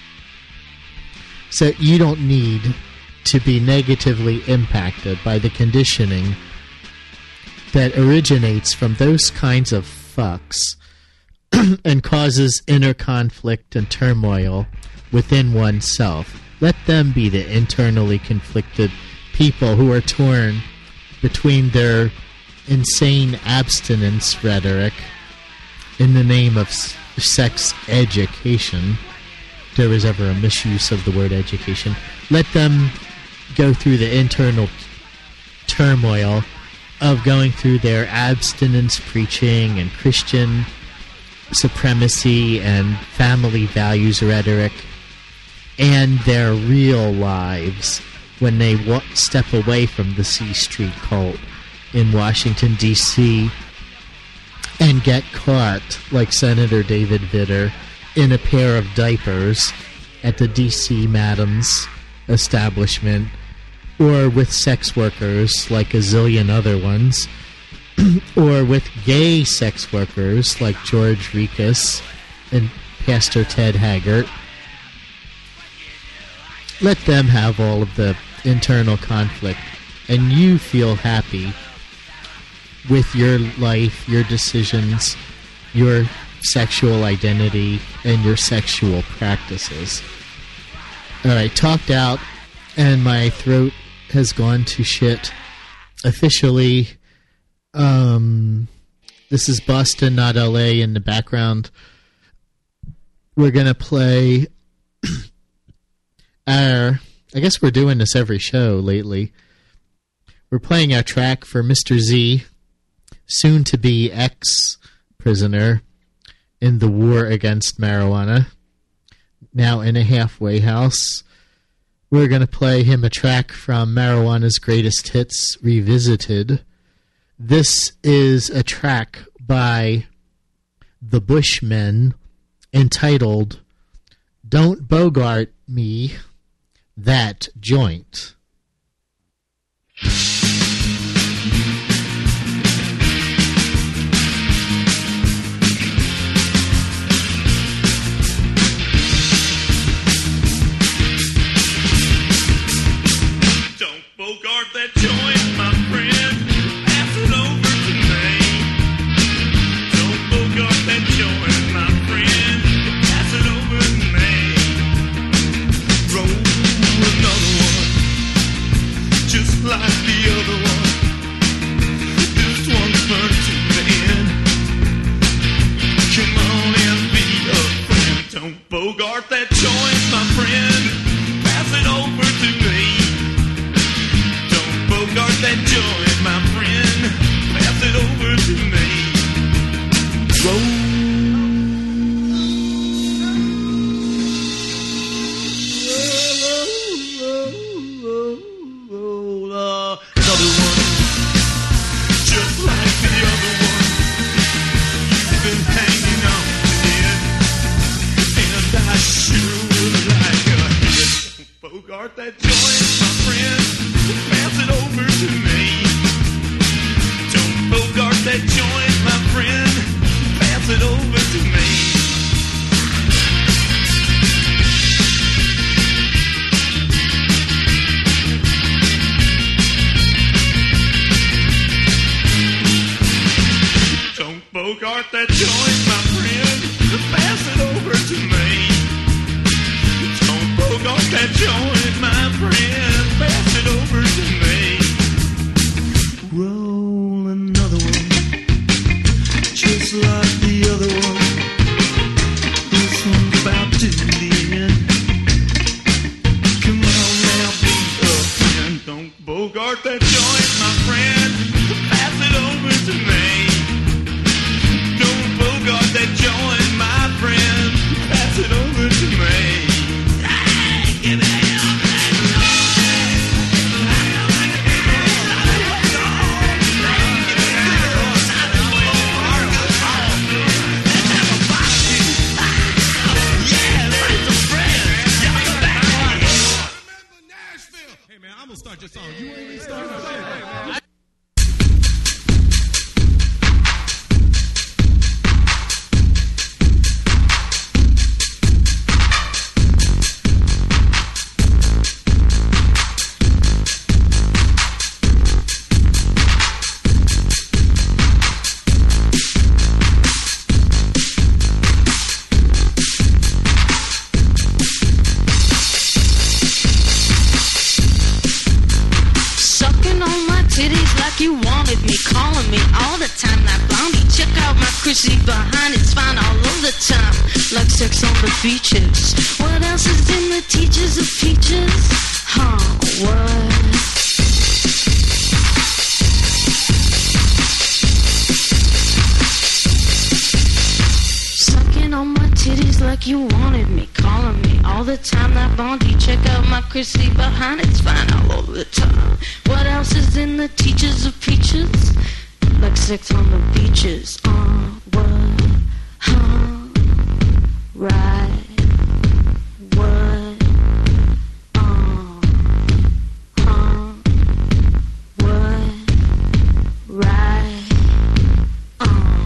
[SPEAKER 1] So you don't need to be negatively impacted by the conditioning that originates from those kinds of fucks and causes inner conflict and turmoil within oneself. Let them be the internally conflicted people who are torn between their insane abstinence rhetoric in the name of s- sex education. If there was ever a misuse of the word education. Let them go through the internal turmoil of going through their abstinence preaching and Christian supremacy and family values rhetoric and their real lives when they wa- step away from the C Street cult in Washington, D C and get caught, like Senator David Vitter, in a pair of diapers at the D C Madams establishment, or with sex workers like a zillion other ones, or with gay sex workers like George Rikas and Pastor Ted Haggart. Let them have all of the internal conflict, and you feel happy with your life, your decisions, your sexual identity, and your sexual practices. Alright, talked out, and my throat has gone to shit. Officially, um, this is Boston, not L A in the background. We're gonna play our, I guess we're doing this every show lately. We're playing our track for Mister Z, soon to be ex-prisoner in the war against marijuana, now in a halfway house. We're going to play him a track from Marijuana's Greatest Hits Revisited. This is a track by the Bushmen entitled Don't Bogart Me That Joint.
[SPEAKER 11] Bogart that joint, my friend, pass it over to me. Don't Bogart that joint, my friend, pass it over to me. Roll another one, just like the other one. This one's burnt to the end. Come on and be a friend. Don't Bogart that joint, my friend, pass it over to me. Bogart that joint, my friend, pass it over to me. Roll. Roll, uh, another one, just like the other one. You've been hanging on to it, and I sure would like a hit. Bogart that joint, my friend, pass it over to me. Don't Bogart that joint, my friend, pass it over to me.
[SPEAKER 8] Chrissy behind it's fine all of the time. Like sex on the beaches. What else is in the teachers of peaches? Huh, what? Sucking on my titties like you wanted me. Calling me all the time, that Bondi. Check out my Chrissy behind it's fine all over the time. What else is in the teachers of peaches? Like sex on the beaches. Uh, what? Huh? Right. What? Uh, huh? What? Right. Uh.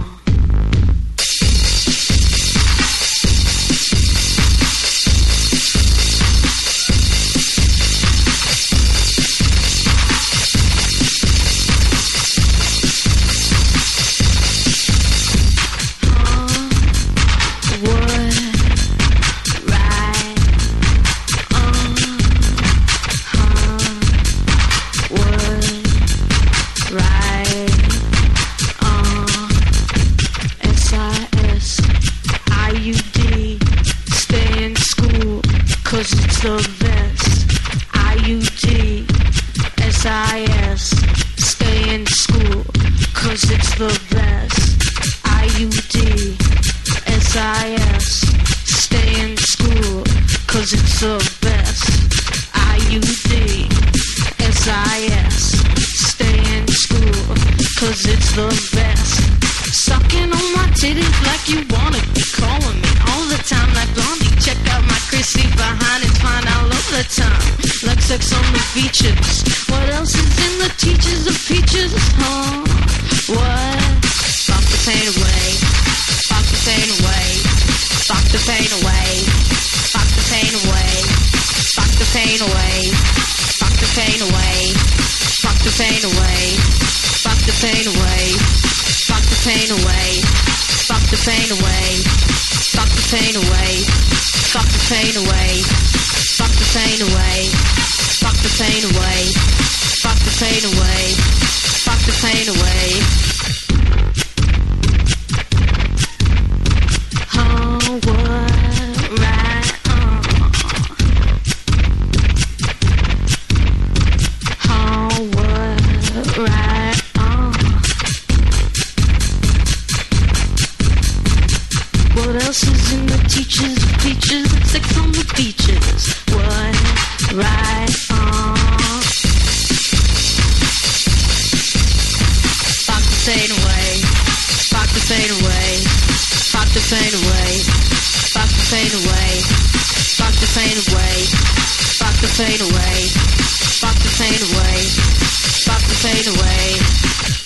[SPEAKER 8] The best. I U D S I S. Stay in school, cause it's the best. I U D S I S. Stay in school, cause it's the best. I U D S I S. Stay in school, cause it's the best. Sucking on my titties like you wanna be. Calling me all the time like Blondie. Check out my Chrissy behind it's fine all over the time. Like sex on the beaches. What else is in the teachers of peaches? Huh? What? Fuck the pain away. Fuck the pain away. Fuck the pain away. Fuck the pain away. Fuck the pain away. Fuck the pain away. Fuck the pain away. Fuck the pain away. Fuck the pain away. Fuck the pain away. Fuck the pain away. Fuck the pain away. Fuck the pain away. Fuck the pain away. Fuck the pain away. Fuck the pain away. Oh, what? Right on. Oh, what? Right on. What else is in the teachers of peaches? It's sex on the beaches. What? Right on. Fuck the pain away. Fuck the pain away. Fuck the pain away. Fuck the pain away. Fuck the pain away. Fuck the pain away. Fuck the pain away. Fuck the pain away.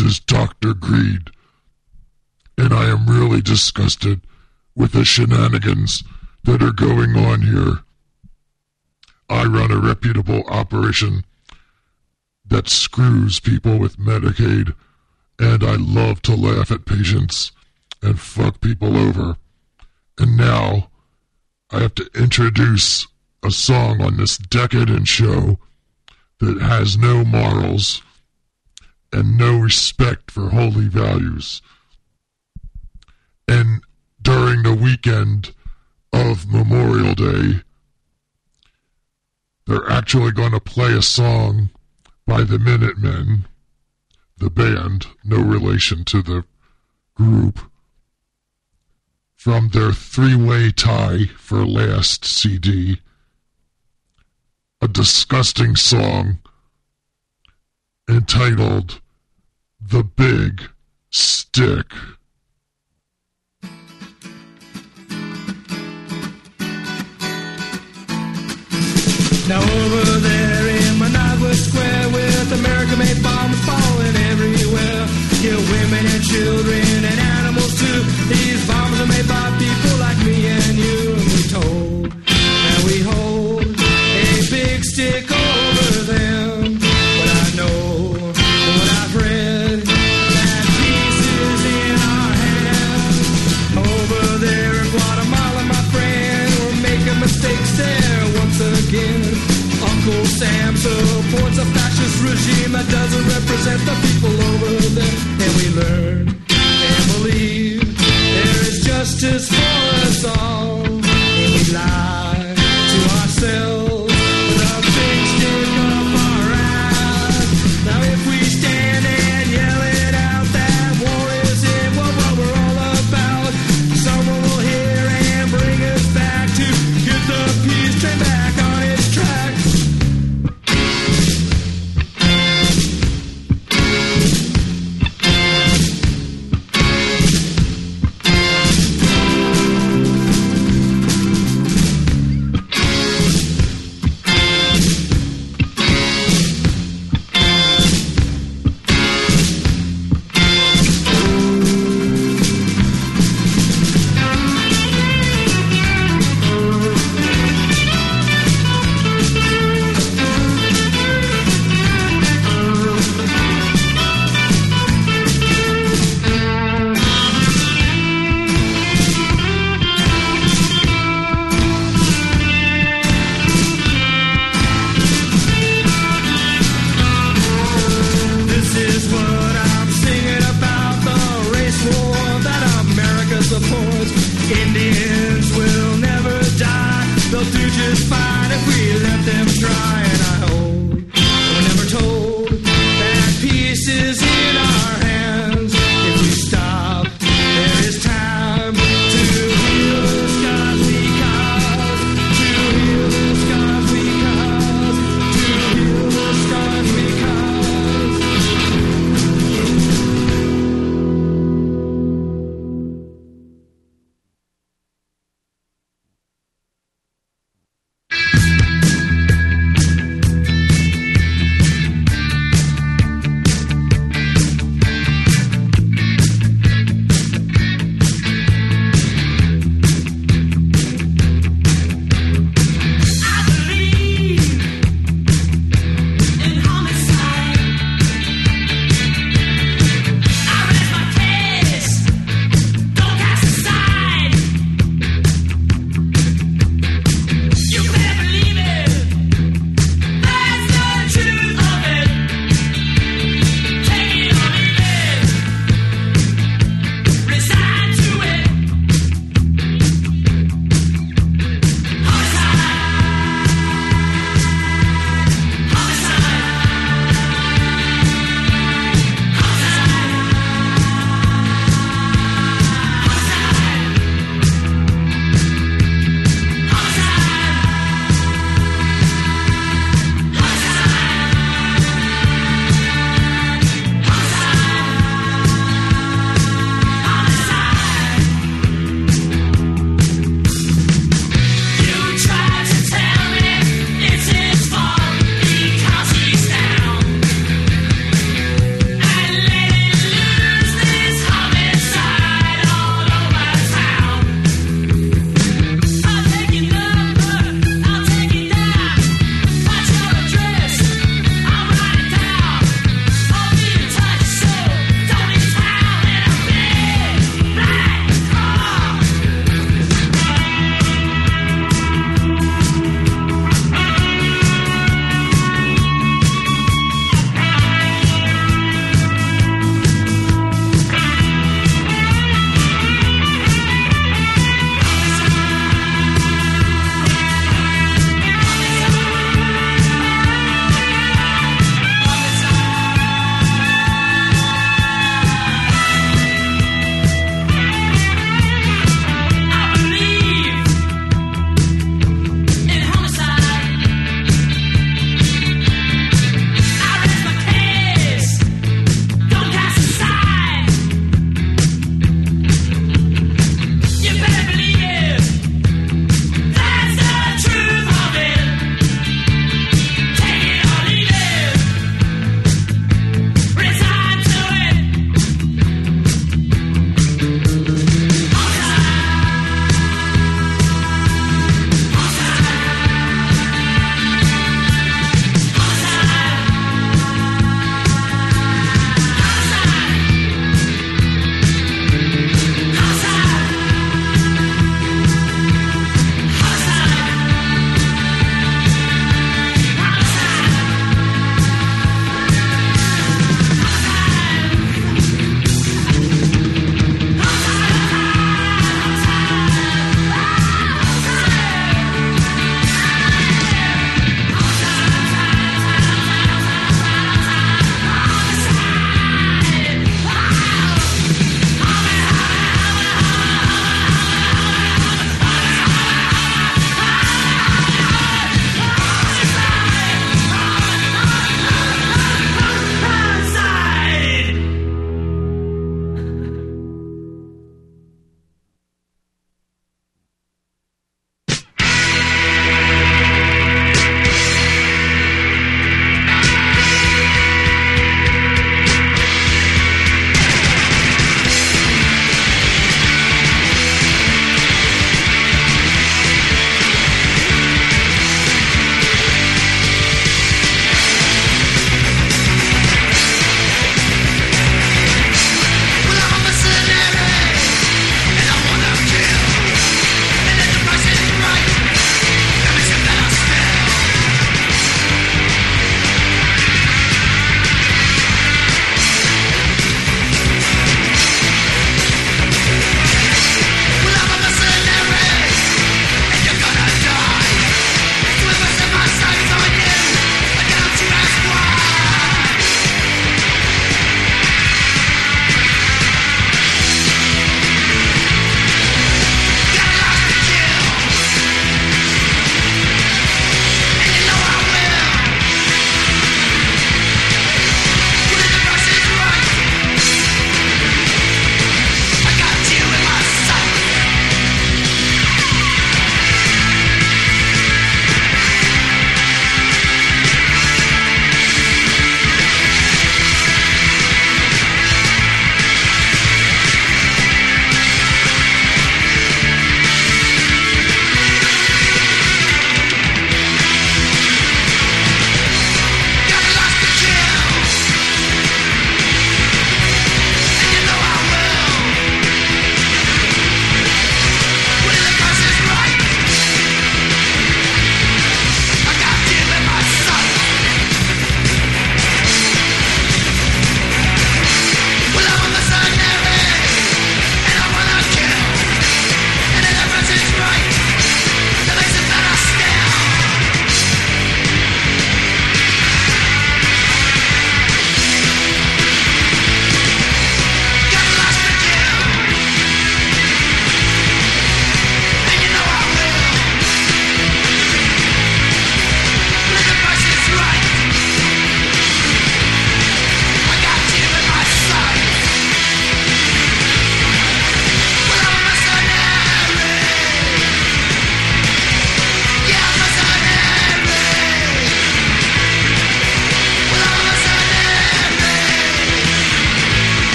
[SPEAKER 9] is Doctor Greed, and I am really disgusted with the shenanigans that are going on here. I run a reputable operation that screws people with Medicaid, and I love to laugh at patients and fuck people over. And now I have to introduce a song on this decadent show that has no morals and no respect for holy values. And during the weekend of Memorial Day, they're actually going to play a song by the Minutemen, the band, no relation to the group, from their three-way tie for last C D. A disgusting song entitled The Big Stick.
[SPEAKER 11] Now over there in Managua Square, with America-made bombs falling everywhere, kill women and children and animals too. These bombs are made by people like me and you. And we told, and we hold a big stick over them. But I know what I've read, that peace is in our hands. Over there in Guatemala, my friend, we're making mistakes there once again. Uncle Sam supports a fascist regime that doesn't represent the people over there. And we learn,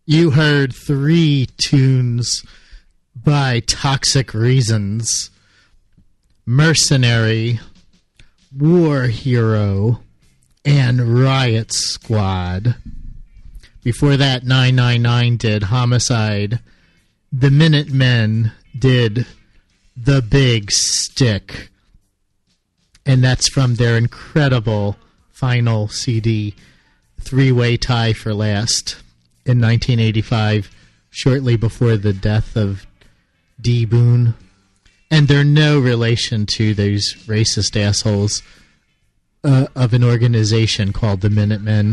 [SPEAKER 1] You heard three tunes by Toxic Reasons: Mercenary, War Hero, and Riot Squad. Before that, nine nine nine did Homicide. The Minutemen did The Big Stick. And that's from their incredible final C D, Three-Way Tie for Last, in nineteen eighty-five, shortly before the death of D. Boone. And they're no relation to those racist assholes uh, of an organization called the Minutemen.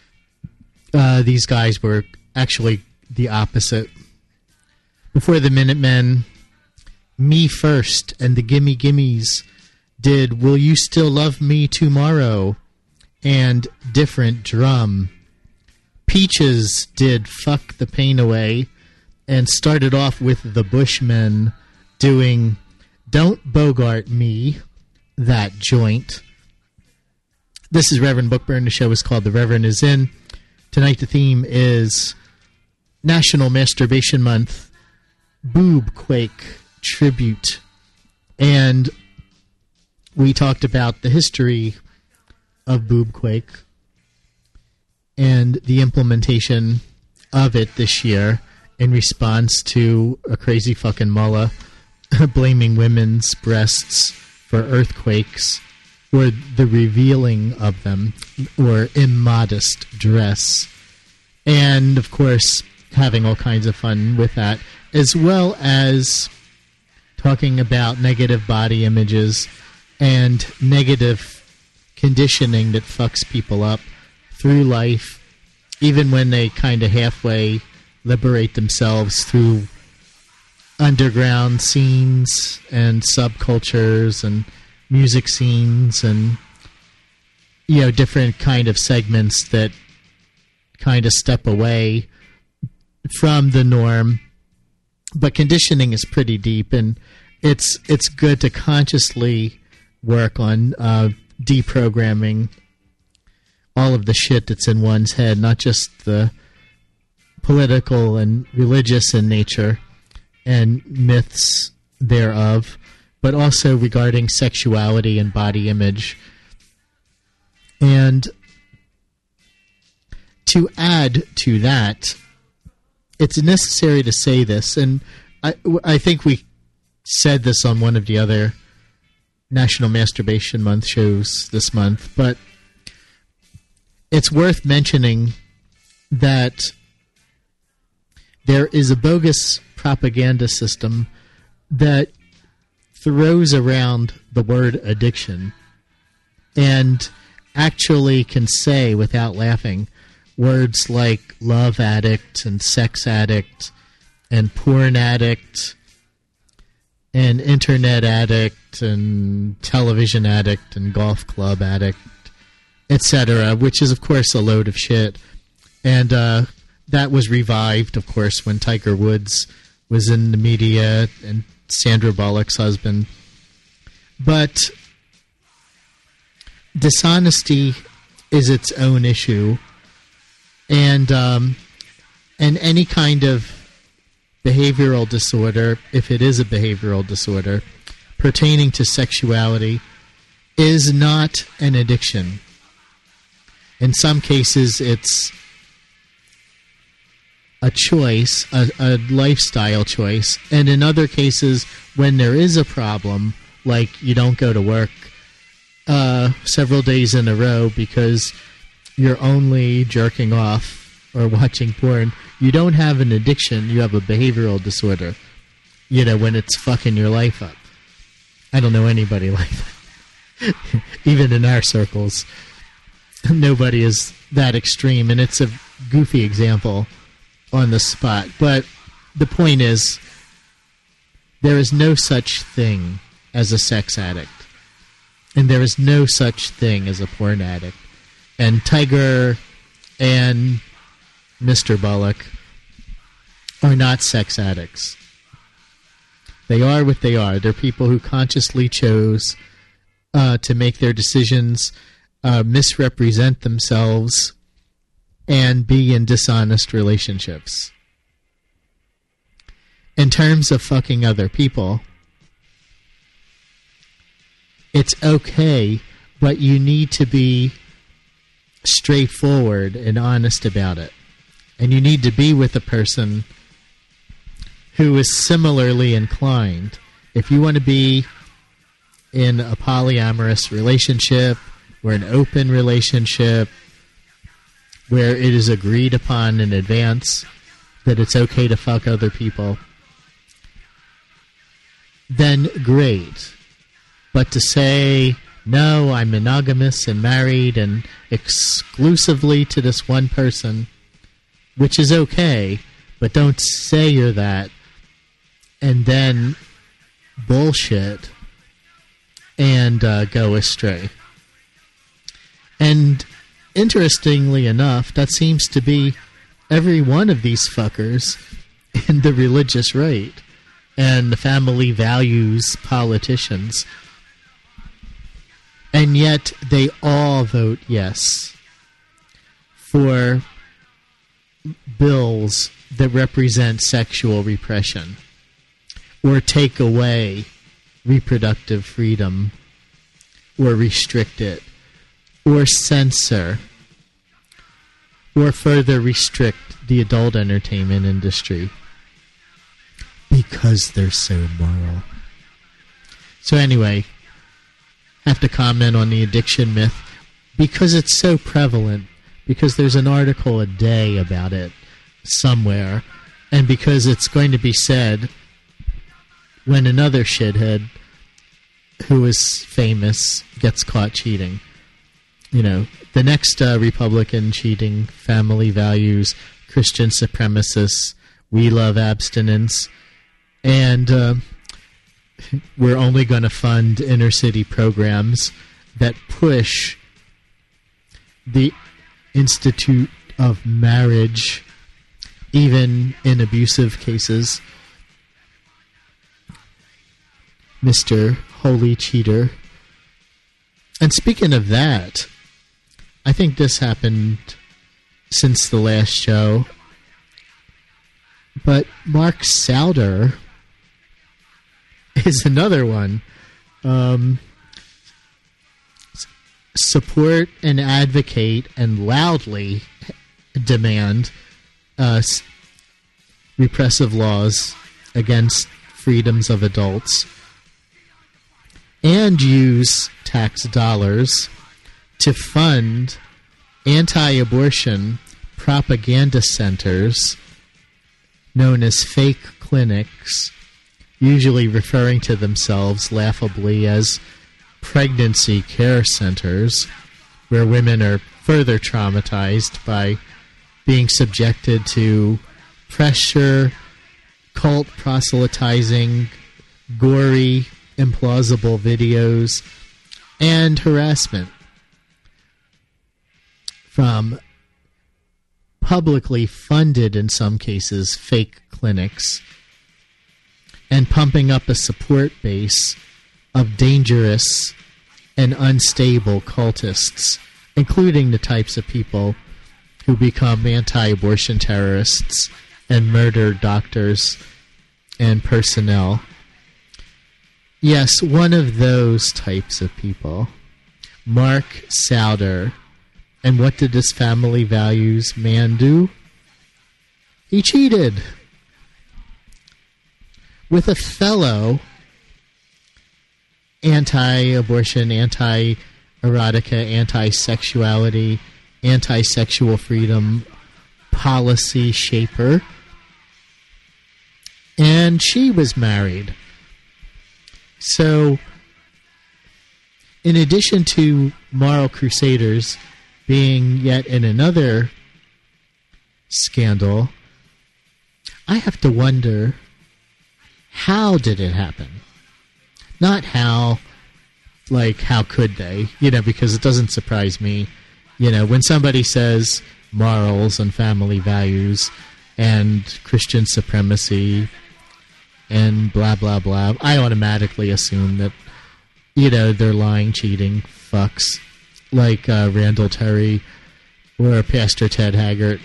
[SPEAKER 1] Uh, these guys were actually the opposite. Before the Minutemen, Me First and the Gimme Gimmes did Will You Still Love Me Tomorrow and Different Drum. Peaches did Fuck the Pain Away and started off with the Bushmen doing Don't Bogart Me, that joint. This is Reverend Bookburn. The show is called The Reverend Is In. Tonight the theme is National Masturbation Month, Boobquake Tribute. And we talked about the history of Boobquake and the implementation of it this year in response to a crazy fucking mullah blaming women's breasts for earthquakes or the revealing of them or immodest dress. And, of course, having all kinds of fun with that, as well as talking about negative body images and negative conditioning that fucks people up through life, even when they kind of halfway liberate themselves through underground scenes and subcultures and music scenes and, you know, different kind of segments that kind of step away from the norm. But conditioning is pretty deep, and it's it's good to consciously work on uh, deprogramming all of the shit that's in one's head, not just the political and religious in nature and myths thereof, but also regarding sexuality and body image. And to add to that, it's necessary to say this, and I, I think we said this on one of the other National Masturbation Month shows this month, but it's worth mentioning that there is a bogus propaganda system that throws around the word addiction and actually can say, without laughing, words like love addict and sex addict and porn addict and internet addict and television addict and golf club addict, et cetera, which is, of course, a load of shit. And uh, that was revived, of course, when Tiger Woods was in the media and Sandra Bullock's husband. But dishonesty is its own issue. And um, and any kind of behavioral disorder, if it is a behavioral disorder, pertaining to sexuality, is not an addiction. In some cases, it's a choice, a, a lifestyle choice. And in other cases, when there is a problem, like you don't go to work uh, several days in a row because you're only jerking off or watching porn, you don't have an addiction, you have a behavioral disorder, you know, when it's fucking your life up. I don't know anybody like that. Even in our circles, nobody is that extreme, and it's a goofy example on the spot. But the point is, there is no such thing as a sex addict, and there is no such thing as a porn addict. And Tiger and Mister Bullock are not sex addicts. They are what they are. They're people who consciously chose uh, to make their decisions, uh, misrepresent themselves, and be in dishonest relationships. In terms of fucking other people, it's okay, but you need to be straightforward and honest about it. And you need to be with a person who is similarly inclined. If you want to be in a polyamorous relationship or an open relationship where it is agreed upon in advance that it's okay to fuck other people, then great. But to say, no, I'm monogamous and married and exclusively to this one person, which is okay, but don't say you're that and then bullshit and uh, go astray. And interestingly enough, that seems to be every one of these fuckers in the religious right and the family values politicians. And yet they all vote yes for bills that represent sexual repression or take away reproductive freedom or restrict it or censor or further restrict the adult entertainment industry because they're so moral. So anyway, I have to comment on the addiction myth because it's so prevalent, because there's an article a day about it somewhere, and because it's going to be said when another shithead who is famous gets caught cheating. You know, the next uh, Republican cheating, family values, Christian supremacists, we love abstinence, and uh, we're only going to fund inner city programs that push the institute of marriage, even in abusive cases. Mister Holy Cheater. And speaking of that, I think this happened since the last show, but Mark Sauder is another one. Um, support and advocate and loudly demand uh, repressive laws against freedoms of adults and use tax dollars to fund anti-abortion propaganda centers known as fake clinics, usually referring to themselves laughably as pregnancy care centers, where women are further traumatized by being subjected to pressure, cult proselytizing, gory, implausible videos, and harassment from publicly funded, in some cases, fake clinics, and pumping up a support base of dangerous and unstable cultists, including the types of people who become anti-abortion terrorists and murder doctors and personnel. Yes, one of those types of people, Mark Sauder. And what did this family values man do? He cheated with a fellow anti-abortion, anti-erotica, anti-sexuality, anti-sexual freedom policy shaper. And she was married. So, in addition to moral crusaders being yet in another scandal, I have to wonder, how did it happen? Not how, like, how could they? You know, because it doesn't surprise me. You know, when somebody says morals and family values and Christian supremacy and blah, blah, blah, I automatically assume that, you know, they're lying, cheating, fucks, like uh, Randall Terry or Pastor Ted Haggart.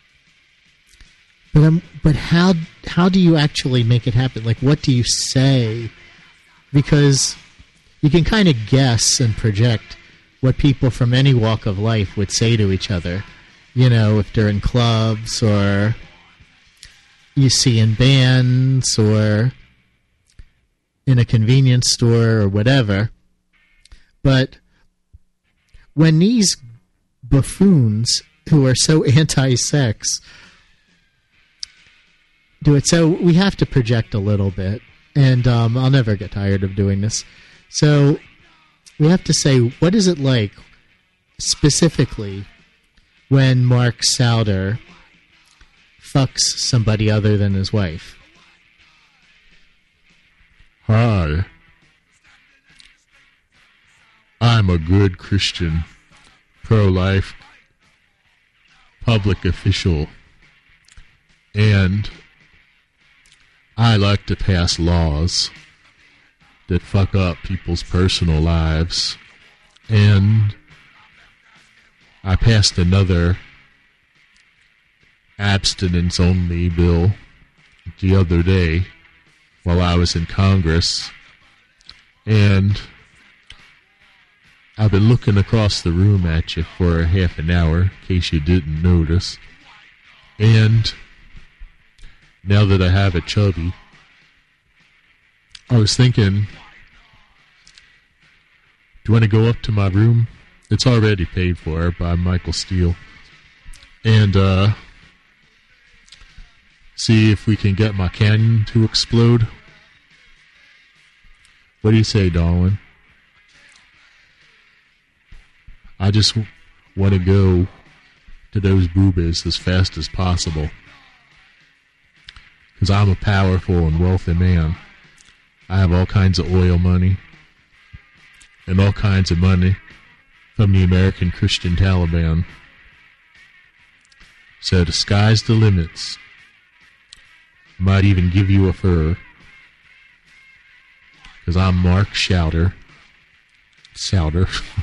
[SPEAKER 1] But um, but how how do you actually make it happen? Like, what do you say? Because you can kind of guess and project what people from any walk of life would say to each other. You know, if they're in clubs or you see in bands or in a convenience store or whatever. But when these buffoons who are so anti-sex do it, so we have to project a little bit, and um, I'll never get tired of doing this. So we have to say, what is it like specifically when Mark Souder fucks somebody other than his wife?
[SPEAKER 9] Hi. I'm a good Christian, pro-life, public official, and I like to pass laws that fuck up people's personal lives. And I passed another abstinence-only bill the other day while I was in Congress. And I've been looking across the room at you for half an hour, in case you didn't notice. And now that I have a chubby, I was thinking, do you want to go up to my room? It's already paid for by Michael Steele. And uh, see if we can get my canyon to explode. What do you say, Darwin? I just w- want to go to those boobies as fast as possible. Because I'm a powerful and wealthy man. I have all kinds of oil money. And all kinds of money from the American Christian Taliban. So the sky's the limits. Might even give you a fur. Because I'm Mark Souder. Souder.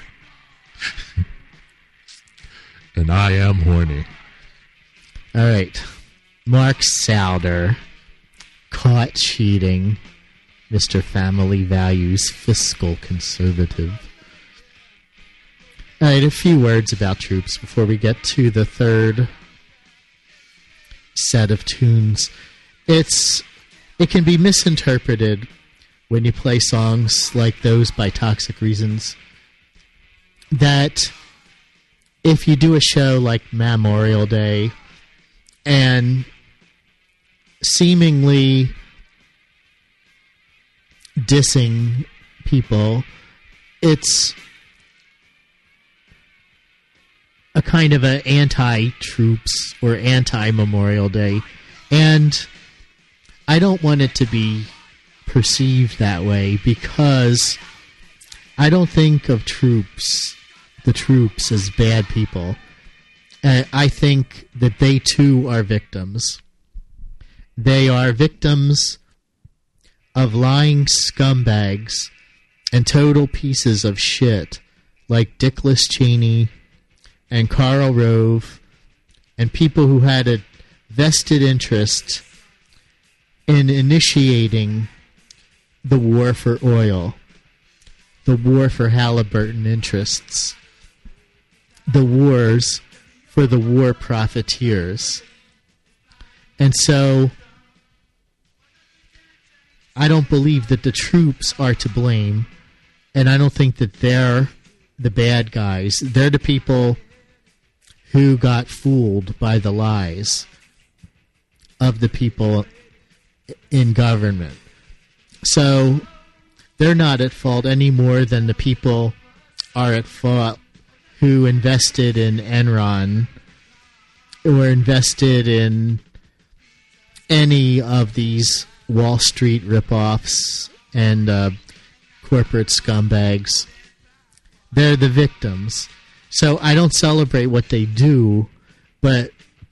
[SPEAKER 9] And I am horny.
[SPEAKER 1] All right. Mark Souder, caught cheating. Mister Family Values, fiscal conservative. All right, a few words about Troops before we get to the third set of tunes. It's it can be misinterpreted when you play songs like those by Toxic Reasons, that if you do a show like Memorial Day and seemingly dissing people, it's a kind of an anti-Troops or anti-Memorial Day. And I don't want it to be perceived that way, because I don't think of troops, the troops, as bad people. Uh, I think that they too are victims. They are victims of lying scumbags and total pieces of shit like Dickless Cheney and Karl Rove, and people who had a vested interest in initiating the war for oil, the war for Halliburton interests, the wars for the war profiteers. And so I don't believe that the troops are to blame, and I don't think that they're the bad guys. They're the people who got fooled by the lies of the people in government. So they're not at fault any more than the people are at fault who invested in Enron or invested in any of these Wall Street ripoffs and uh, corporate scumbags. They're the victims. So I don't celebrate what they do, but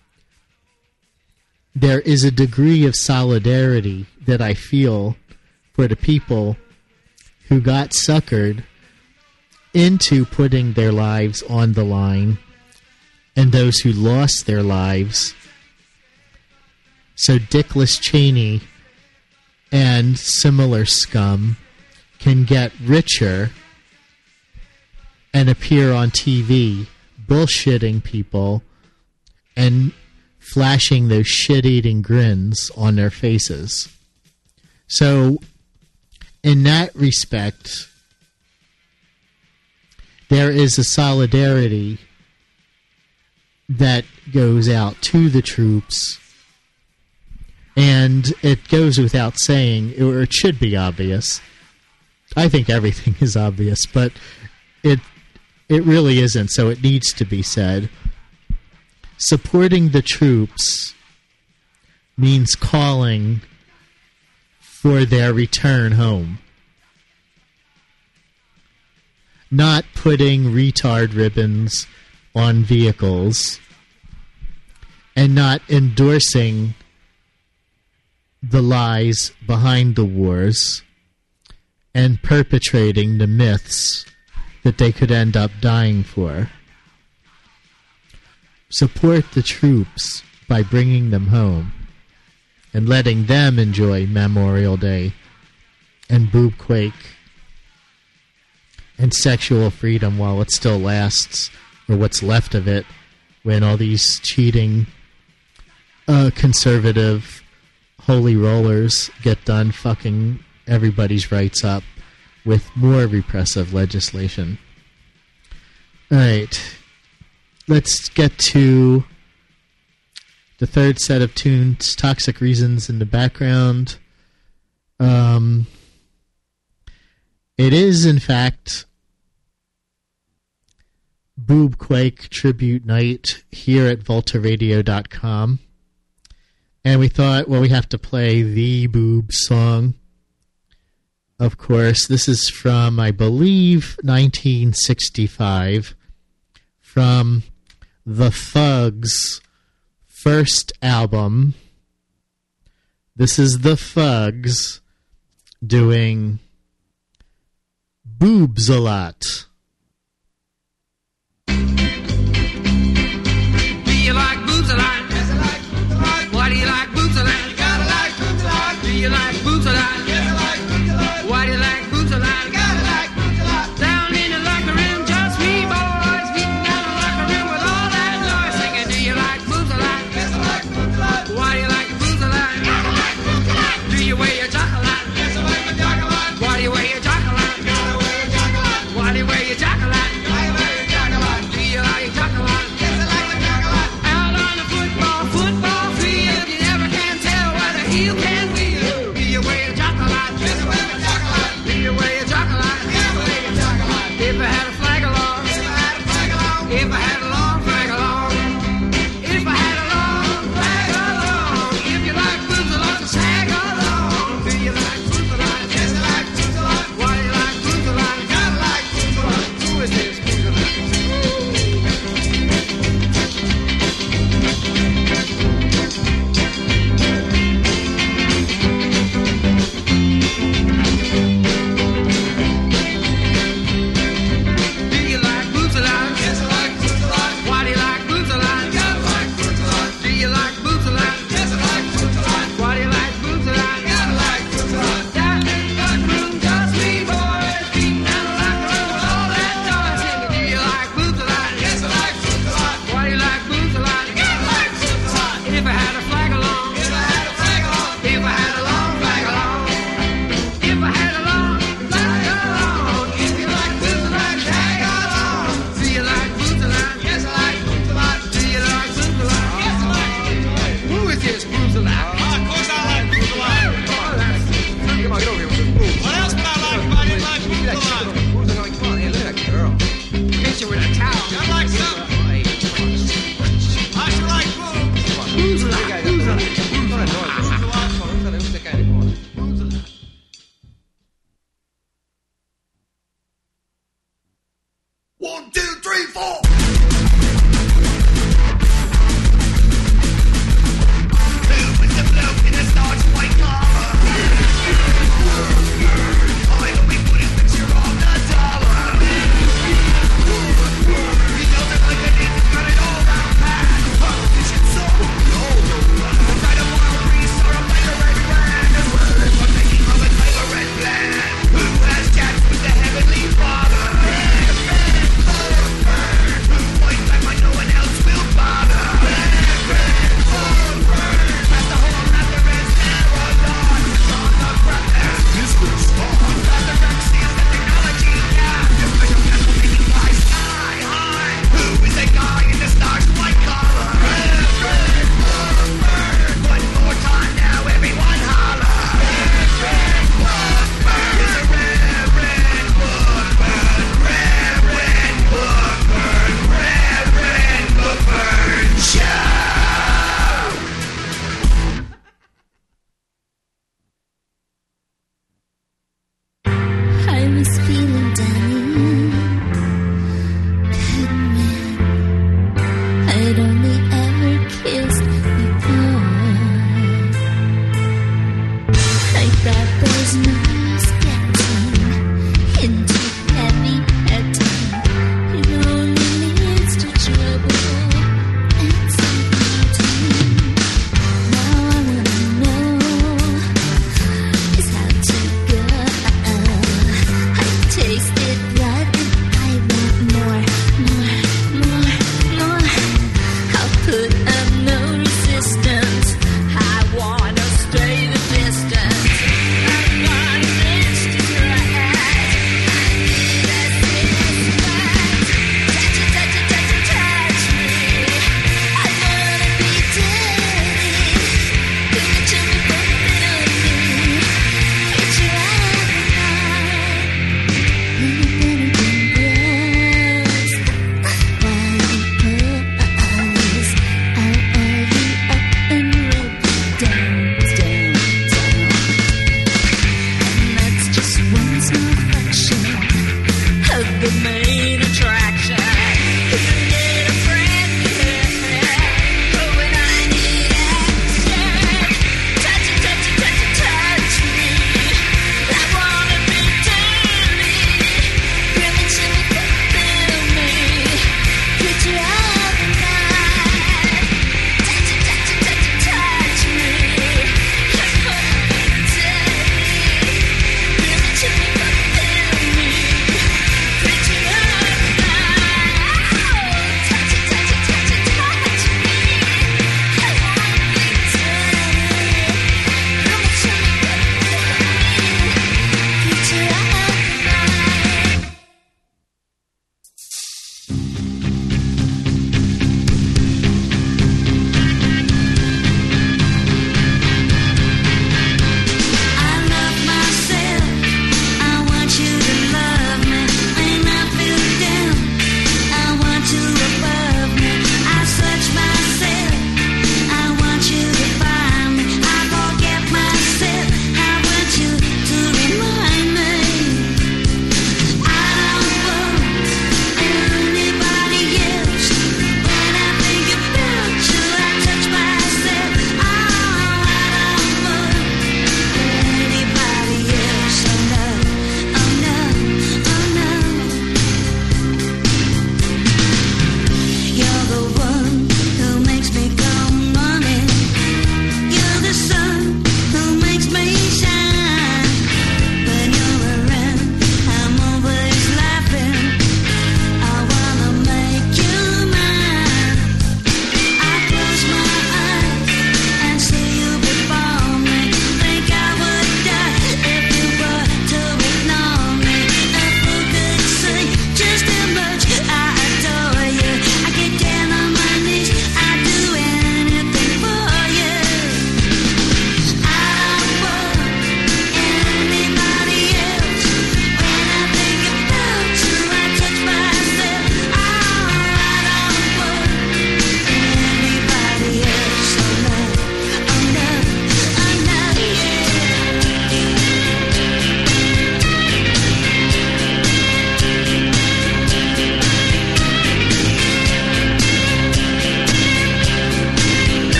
[SPEAKER 1] there is a degree of solidarity that I feel for the people who got suckered into putting their lives on the line and those who lost their lives. So Dickless Cheney and similar scum can get richer and appear on T V bullshitting people and flashing those shit-eating grins on their faces. So, in that respect, there is a solidarity that goes out to the troops, and it goes without saying, or it should be obvious. I think everything is obvious, but it it really isn't, so it needs to be said. Supporting the troops means calling for their return home. Not putting retard ribbons on vehicles and not endorsing the lies behind the wars and perpetrating the myths that they could end up dying for. Support the troops by bringing them home and letting them enjoy Memorial Day and Boobquake and sexual freedom while it still lasts, or what's left of it, when all these cheating uh, conservative holy rollers get done fucking everybody's rights up with more repressive legislation. All right. Let's get to the third set of tunes, Toxic Reasons in the background. Um, it is, in fact, Boobquake Tribute Night here at volta radio dot com. And we thought, well, we have to play the Boob song. Of course, this is from, I believe, nineteen sixty-five, from The Thugs' first album. This is The Thugs doing Boobs a Lot.
[SPEAKER 10] Do you like boobs a lot? Yes, I like boobs a lot. Why do you like boobs a lot? You gotta like boobs a lot. Do you like boobs a lot? Yes, I like boobs a lot. Why do you like boobs a lot? You gotta like boobs a lot. Down in the locker room, just me boys beating down the locker room with all that noise, singing. Do you like boobs a lot? Yes, I like boobs a lot. Why do you like boobs a lot? Yes, I like boobs a lot. Do you wear your jock a lot? Yes, I like my jock a lot. Why do you wear your jock a lot? Gotta wear your jock a lot. Why do you wear your jock a lot? Gotta wear your jock a lot. Do you like your jock a lot? Yes, I like my jock a lot. Out on the football, football field, you never can tell whether heel can wheel. Do you wear your jock a lot? Yes, I wear my jock a lot. Do you wear your jock a lot? Yes, I wear your jock a lot. If I had a flag along, if I had a flag along, if I had a long flag along, if I had a long flag along, if you like boobs a lot, just tag along. Do you like boobs a lot? Yes, I like boobs a lot. Why do you like boobs a lot? Gotta like boobs a lot. Who is this boobs a lot? Do you like boobs a lot? Yes, I like boobs a lot. Why do you like boobs a lot? Gotta like boobs a lot. Do you like boobs a lot? Yes, I like boobs a lot. Why do you like boobs a lot? Gotta like boobs a lot. Down in the locker room, just me boys beating down the locker room with all that noise, singing. Do you like boobs a lot? Yes, I like boobs a lot. Why do you like boobs a lot? Gotta like boobs a lot. If I had a flag along, if I had a flag along, if I had a long flag along, if I had a long flag along, if you like boobs a lot, tag along. Do you like boobs a lot? Yes, I like boobs a lot. Do you like boobs a lot? Yes, I like boobs a lot. Who is this boobs a lot? Of course I like boobs a lot. Oh, that's come on, get over here with this boobs. What else would I like if I didn't like boobs a lot? Boobs are going, come on, hey, look at that girl. Hit you with a towel. I like something. I should like boobs. Boobs a lot. Boobs a lot. Boobs a lot. Boobs a lot. Boobs a lot. One, two, three, four. Blue with the blue in the stars, white lava. I know we put a picture on the dollar. We know that like I did, got it all out.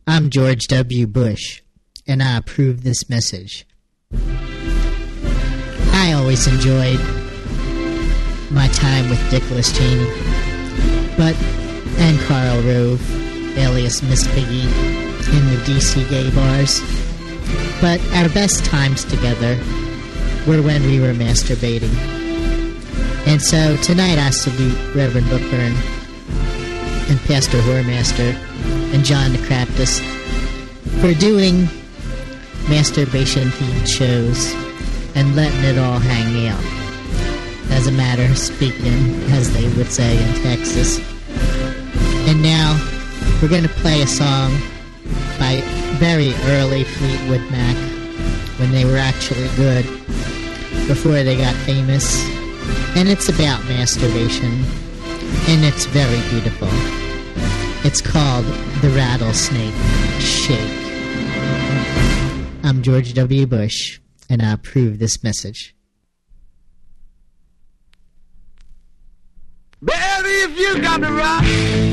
[SPEAKER 1] I'm George W. Bush, and I approve this message. I always enjoyed my time with Dickless Cheney, but, and Carl Rove, alias Miss Piggy, in the D C gay bars. But our best times together were when we were masturbating. And so tonight I salute Reverend Bookburn and Pastor Whoremaster and John the Craptus for doing masturbation-themed shows and letting it all hang out, as a matter of speaking, as they would say in Texas. And now we're going to play a song by very early Fleetwood Mac, when they were actually good, before they got famous. And it's about masturbation, and it's very beautiful. It's called The Rattlesnake Shake. I'm George W. Bush, and I approve this message.
[SPEAKER 11] Baby, if you got to rock,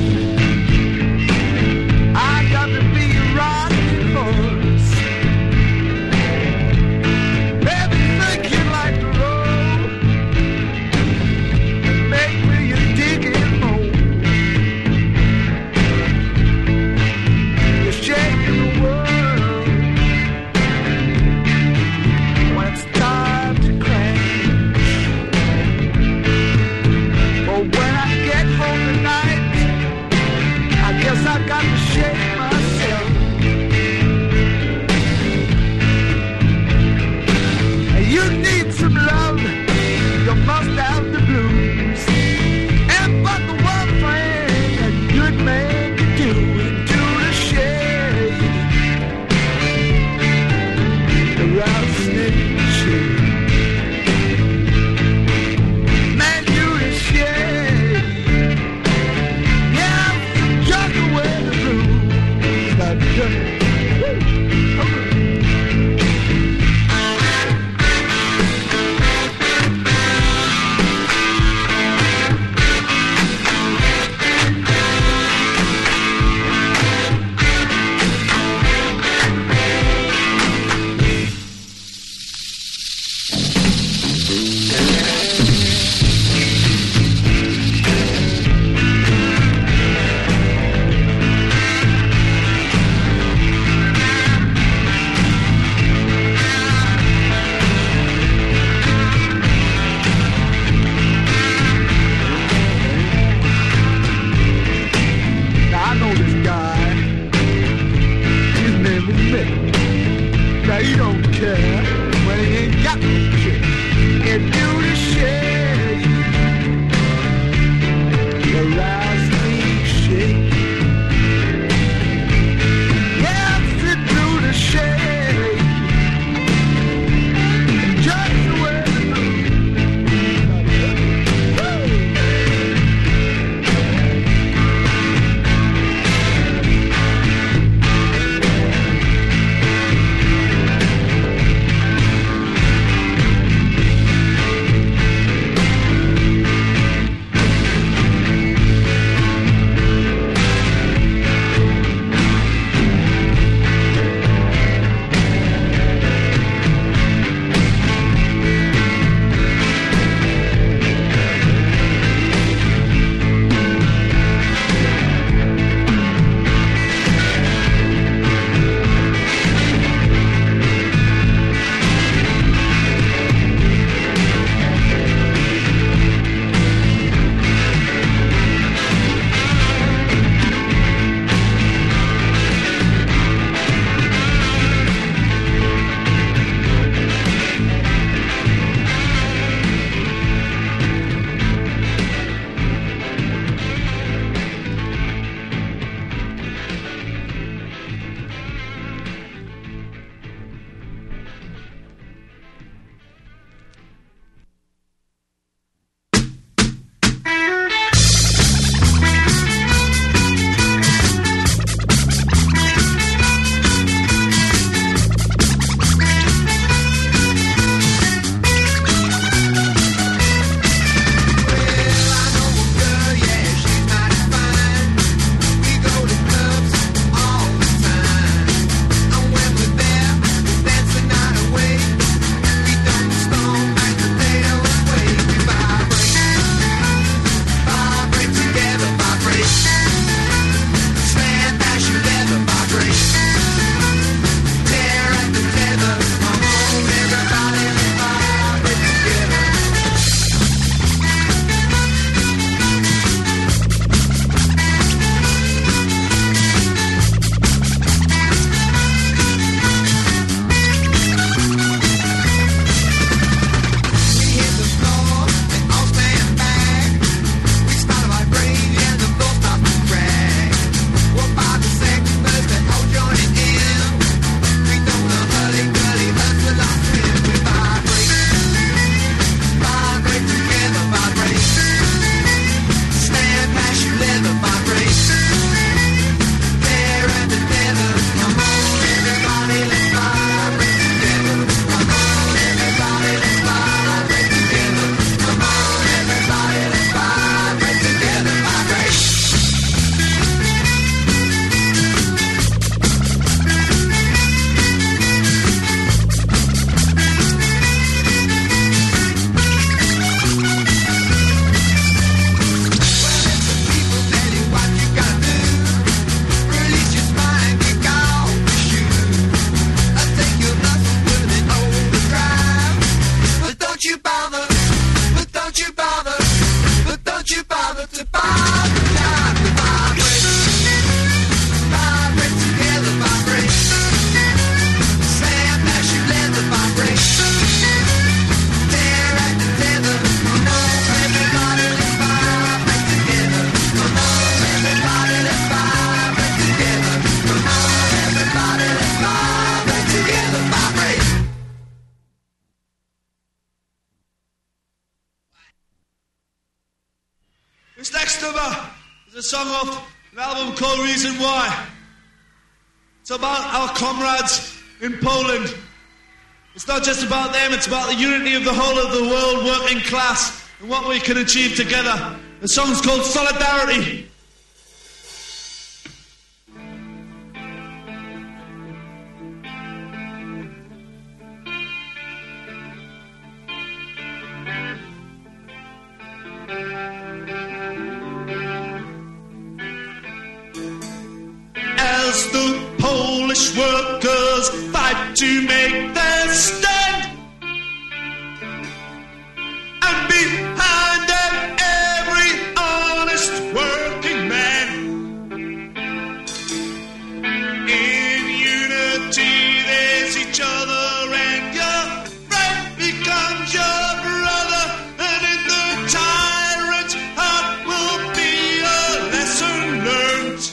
[SPEAKER 11] I got to be a rocking horse. Baby, think you like to roll, make me you dig it more. You're shaking the world when it's time to crash. But when I get home tonight, next number is a song off an album called Reason Why. It's about our comrades in Poland. It's not just about them, it's about the unity of the whole of the world working class and what we can achieve together. The song's called Solidarity. As the Polish workers fight to make their stand, and behind them every honest working man, in unity there's each other, and your friend becomes your brother, and in the tyrant's heart will be a lesson learned.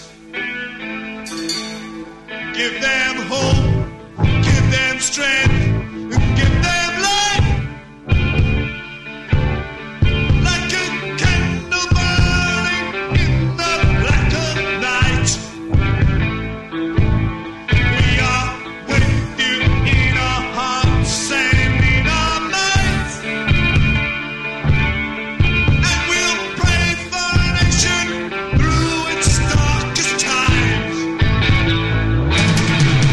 [SPEAKER 11] Give them hope, give them strength, and give them life. Like a candle burning in the black of night. We are with you in our hearts and in our minds. And we'll pray for a nation through its darkest times.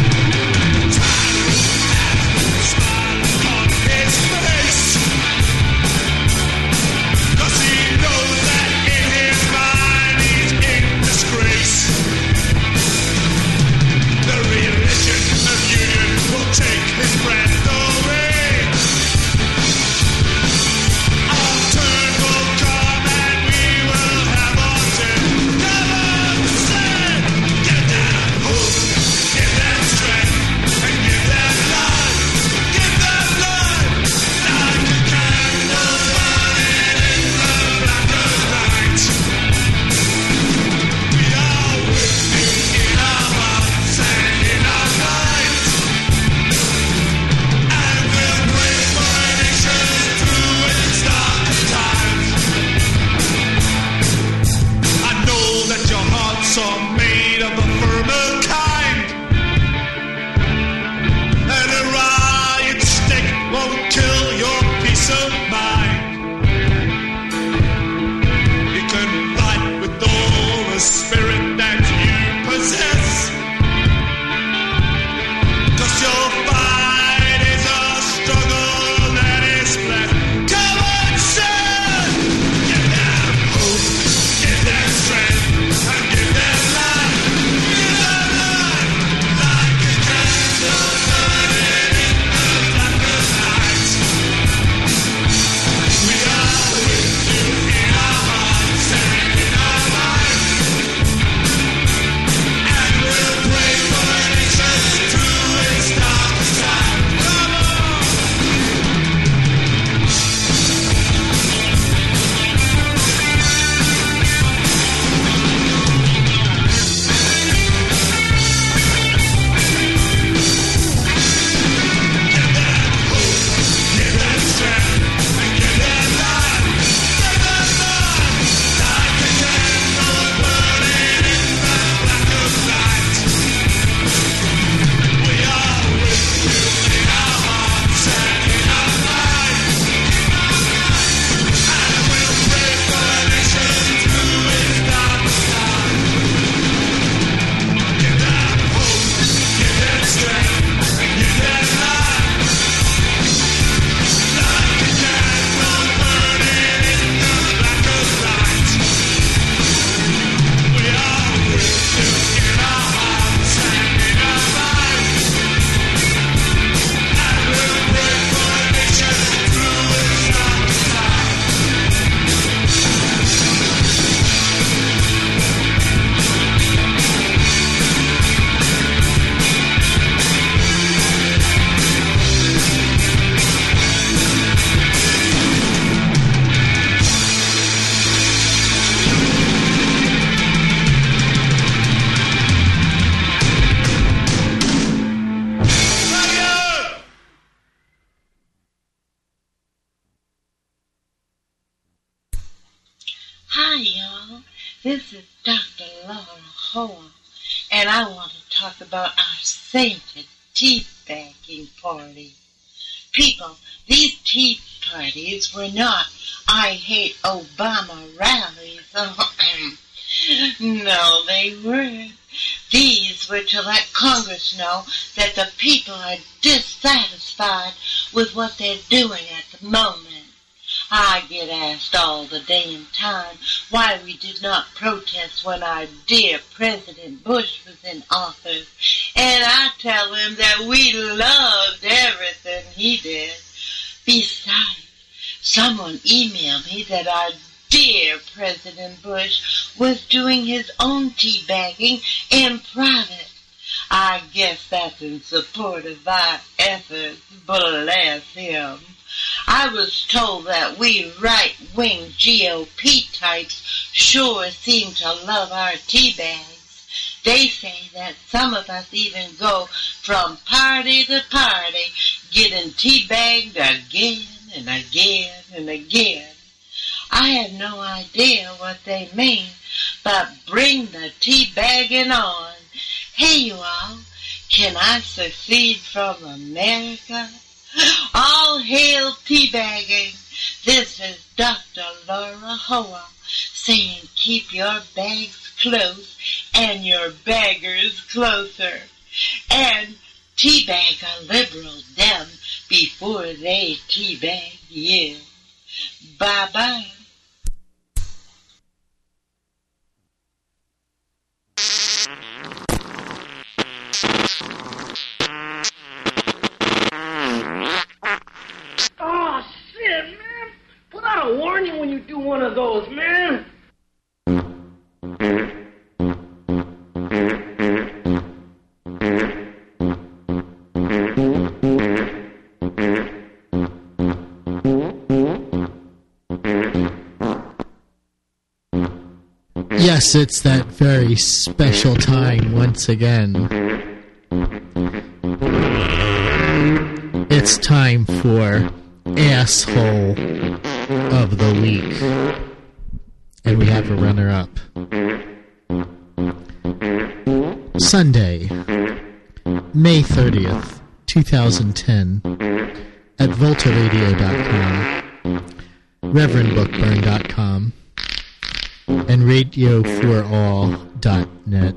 [SPEAKER 12] This is Doctor Laura Hoa, and I want to talk about our sainted tea bagging party. People, these tea parties were not I hate Obama rallies. No, they weren't. These were to let Congress know that the people are dissatisfied with what they're doing at the moment. I get asked all the damn time why we did not protest when our dear President Bush was in office. And I tell him that we loved everything he did. Besides, someone emailed me that our dear President Bush was doing his own teabagging in private. I guess that's in support of our efforts. Bless him. I was told that we right-wing G O P types sure seem to love our tea bags. They say that some of us even go from party to party, getting tea bagged again and again and again. I have no idea what they mean, but bring the tea bagging on. Hey, you all, can I secede from America? All hail teabagging. This is Doctor Laura Hoa saying keep your bags close and your baggers closer. And teabag a liberal them before they teabag you. Bye-bye.
[SPEAKER 2] Oh, shit, man. Put out a warning when you do one of those, man.
[SPEAKER 1] Yes, it's that very special time once again. It's time for Asshole of the Week. And we have a runner-up. Sunday, May thirtieth, twenty ten, at volta radio dot com, reverend bookburn dot com, and radio for all dot net.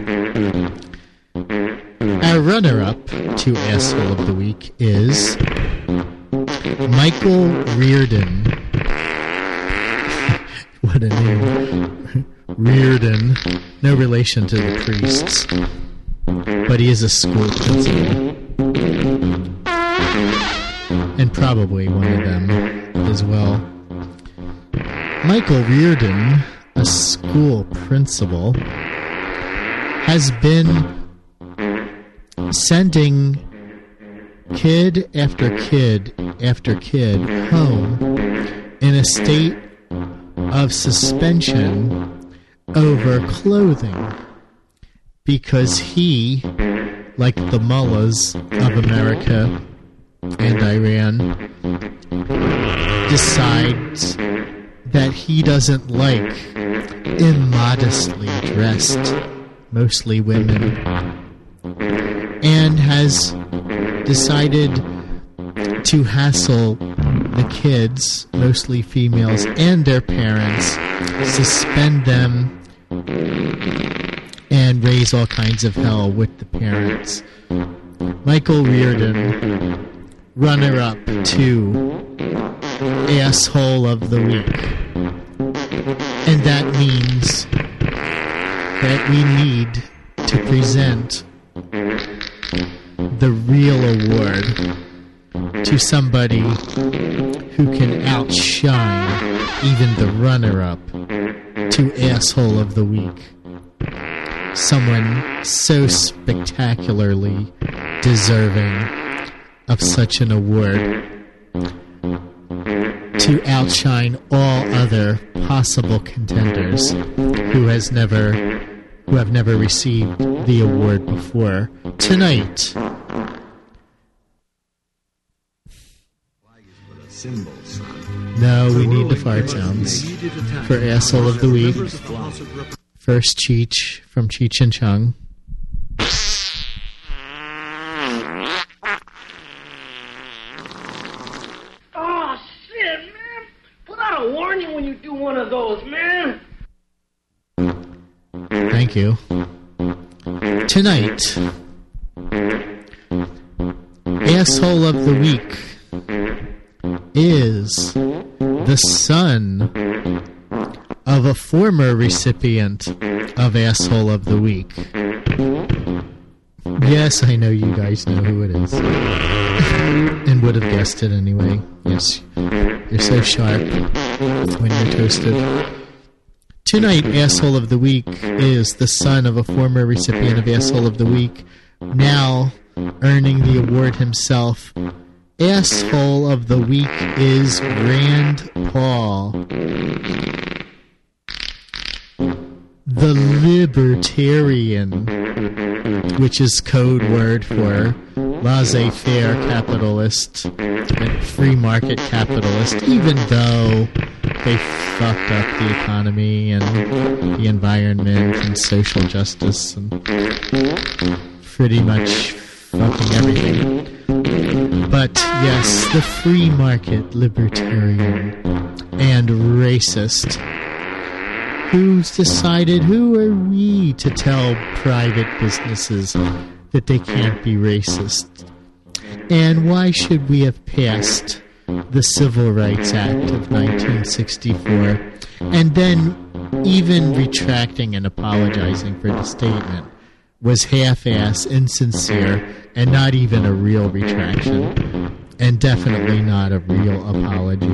[SPEAKER 1] Our runner-up to Asshole of the Week is Michael Reardon. What a name. Reardon. No relation to the priests, but he is a school principal. And probably one of them as well. Michael Reardon, a school principal, has been sending kid after kid after kid home in a state of suspension over clothing because he, like the mullahs of America and Iran, decides that he doesn't like immodestly dressed, mostly women, and has decided to hassle the kids, mostly females, and their parents, suspend them, and raise all kinds of hell with the parents. Michael Reardon, runner-up to Asshole of the Week. And that means that we need to present the real award to somebody who can outshine even the runner-up to Asshole of the Week. Someone so spectacularly deserving of such an award to outshine all other possible contenders who has never who have never received the award before. Tonight,
[SPEAKER 13] flag is but a symbol, son.
[SPEAKER 1] No, we need the fart sounds for Asshole of the Week. First, Cheech from Cheech and Chong.
[SPEAKER 13] Oh, shit, man. Put out a warning when you do one of those, man.
[SPEAKER 1] Thank you. Tonight, Asshole of the Week is the son of a former recipient of Asshole of the Week. Yes, I know you guys know who it is. And would have guessed it anyway. Yes, you're so sharp when you're toasted. Tonight, Asshole of the Week is the son of a former recipient of Asshole of the Week, now earning the award himself. Asshole of the Week is Rand Paul, the libertarian, which is code word for laissez-faire capitalist and free market capitalist, even though they fucked up the economy and the environment and social justice and pretty much fucking everything. But yes, the free market libertarian and racist. Who's decided, who are we to tell private businesses that they can't be racist? And why should we have passed the Civil Rights Act of nineteen sixty-four and then even retracting and apologizing for the statement was half-ass, insincere, and not even a real retraction, and definitely not a real apology.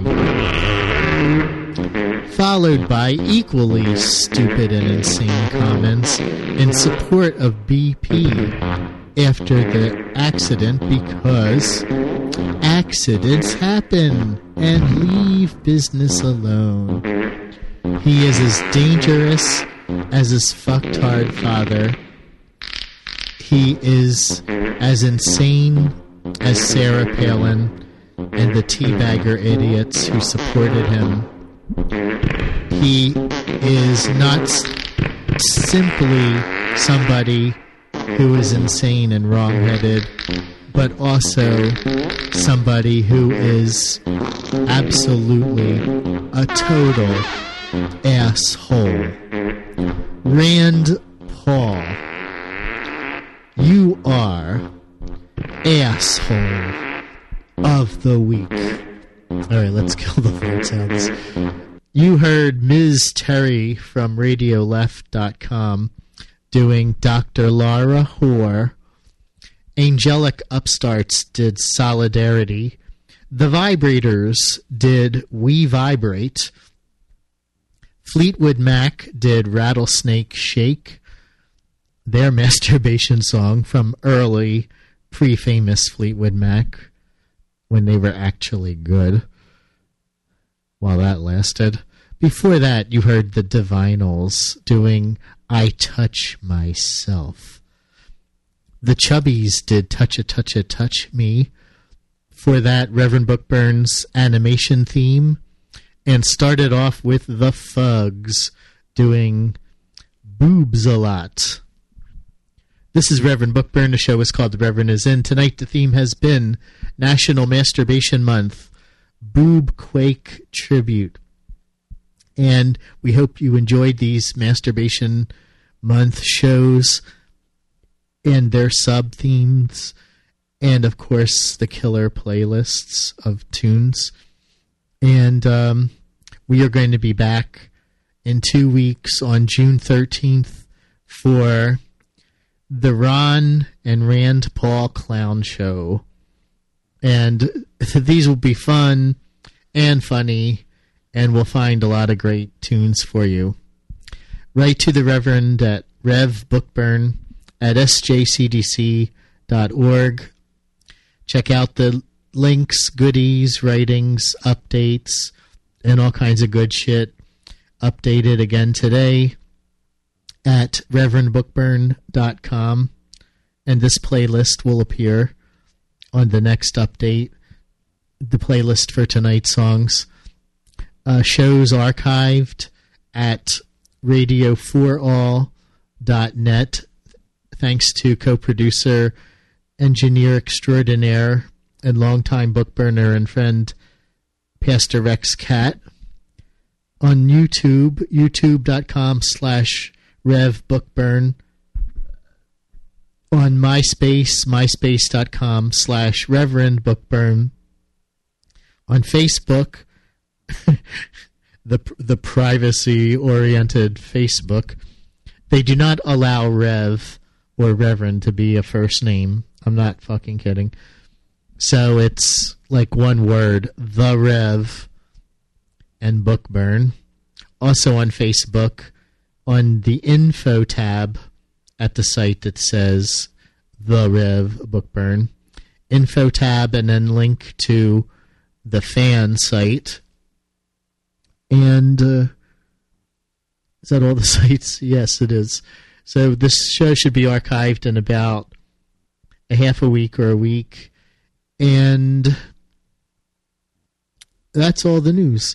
[SPEAKER 1] Followed by equally stupid and insane comments in support of B P after the accident, because accidents happen and leave business alone. He is as dangerous as his fucktard father. He is as insane as Sarah Palin and the teabagger idiots who supported him. He is not s- simply somebody who is insane and wrong-headed, but also somebody who is absolutely a total asshole. Rand Paul, you are Asshole of the Week. Alright, let's kill the fart sounds. You heard Miz Terry from radio left dot com doing Doctor Laura Hoare. Angelic Upstarts did Solidarity. The Vibrators did We Vibrate. Fleetwood Mac did Rattlesnake Shake, their masturbation song from early, pre-famous Fleetwood Mac, when they were actually good, while that lasted. Before that, you heard the Divinals doing I Touch Myself. The Chubbies did Touch It, Touch It, Touch Me. For that, Reverend Bookburn's animation theme, and started off with the Fugs doing Boobs a Lot. This is Reverend Bookburn. The show is called The Reverend Is In. Tonight the theme has been National Masturbation Month, Boob Quake Tribute. And we hope you enjoyed these Masturbation Month shows and their sub-themes, and of course the killer playlists of tunes. And um, we are going to be back in two weeks on June thirteenth for the Ron and Rand Paul Clown Show. And these will be fun and funny, and we'll find a lot of great tunes for you. Write to the Reverend at Rev Bookburn at s j c d c dot org. Check out the links, goodies, writings, updates, and all kinds of good shit. Updated again today at reverend bookburn dot com. And this playlist will appear on the next update, the playlist for tonight's songs. uh, shows archived at radio for all dot net, thanks to co-producer, engineer extraordinaire, and longtime book burner and friend, Pastor Rex Cat. On YouTube, youtube.com slash Rev Bookburn. On MySpace, myspace.com slash Reverend Bookburn. On Facebook, the the privacy-oriented Facebook, they do not allow Rev or Reverend to be a first name. I'm not fucking kidding. So it's like one word, The Rev and Bookburn. Also on Facebook, on the info tab at the site that says The Rev Bookburn, info tab, and then link to the fan site. And uh, is that all the sites? Yes, it is. So this show should be archived in about a half a week or a week. And that's all the news.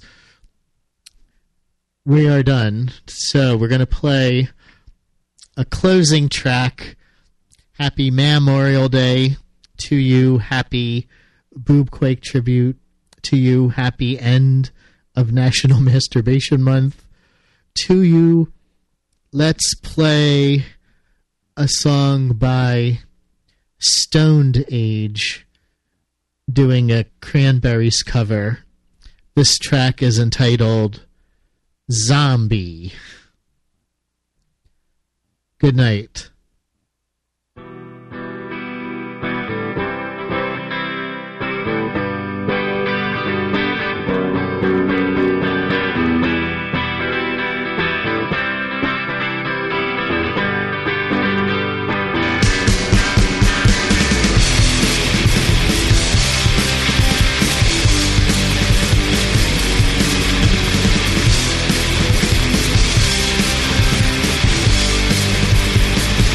[SPEAKER 1] We are done. So we're going to play a closing track. Happy Memorial Day to you. Happy Boobquake tribute to you. Happy end of National Masturbation Month to you. Let's play a song by Stoned Age doing a Cranberries cover. This track is entitled Zombie. Good night.
[SPEAKER 11] Zombie.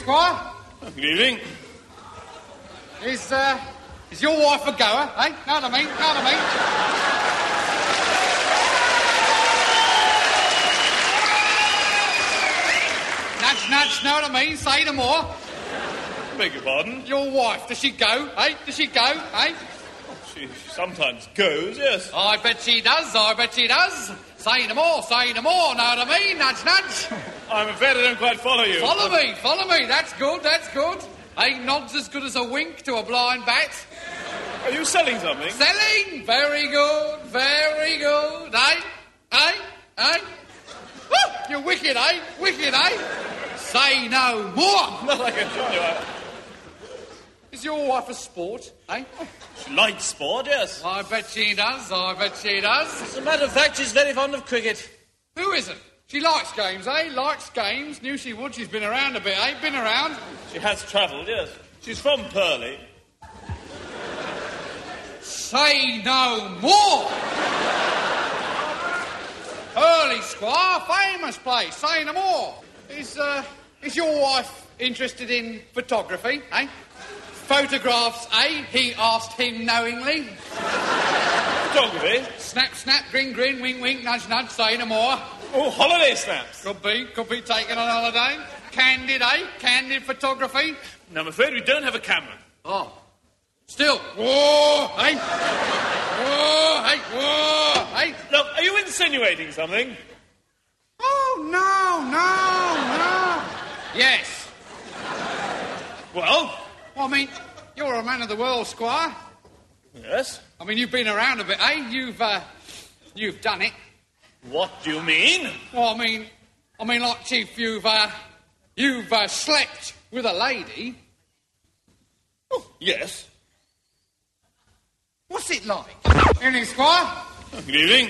[SPEAKER 14] Squire.
[SPEAKER 15] Good evening.
[SPEAKER 14] Is, uh, is your wife a goer, eh? Know what I mean? Know what I mean? Nudge, nudge, know what I mean? Say no more.
[SPEAKER 15] Beg your pardon?
[SPEAKER 14] Your wife, does she go, eh? Does she go, eh?
[SPEAKER 15] She sometimes goes, yes.
[SPEAKER 14] I bet she does, I bet she does. Say no more, say no more, know what I mean? Nudge, nudge.
[SPEAKER 15] I'm afraid I don't quite follow you.
[SPEAKER 14] Follow me, follow me, that's good, that's good. Ain't nods as good as a wink to a blind bat.
[SPEAKER 15] Are you selling something?
[SPEAKER 14] Selling? Very good, very good, eh? Eh? Eh? Woo! You're wicked, eh? Wicked, eh? Say no more.
[SPEAKER 15] Not like I tell you. I...
[SPEAKER 14] Is your wife a sport, eh?
[SPEAKER 15] She likes sport, yes.
[SPEAKER 14] I bet she does, I bet she does.
[SPEAKER 15] As a matter of fact, she's very fond of cricket.
[SPEAKER 14] Who isn't? She likes games, eh? Likes games. Knew she would. She's been around a bit, eh? Been around.
[SPEAKER 15] She has travelled, yes. She's from Purley.
[SPEAKER 14] Say no more. Purley, Squire, famous place. Say no more. Is, uh, is your wife interested in photography, eh? Photographs, eh? He asked him knowingly.
[SPEAKER 15] Photography?
[SPEAKER 14] Snap, snap, grin, grin, wink, wink, nudge, nudge, say no more.
[SPEAKER 15] Oh, holiday snaps.
[SPEAKER 14] Could be, could be taken on holiday. Candid, eh? Candid photography.
[SPEAKER 15] No, I'm afraid we don't have a camera.
[SPEAKER 14] Oh. Still. Whoa, hey. Whoa, hey, whoa, hey.
[SPEAKER 15] Look, are you insinuating something?
[SPEAKER 14] Oh, no, no, no. Yes.
[SPEAKER 15] Well?
[SPEAKER 14] Well, I mean, you're a man of the world, Squire.
[SPEAKER 15] Yes?
[SPEAKER 14] I mean, you've been around a bit, eh? You've, uh, you've done it.
[SPEAKER 15] What do you mean?
[SPEAKER 14] Well, I mean, I mean, like, Chief, you've, uh, you've, uh, slept with a lady.
[SPEAKER 15] Oh, yes.
[SPEAKER 14] What's it like? Evening, Squire.
[SPEAKER 15] Good evening.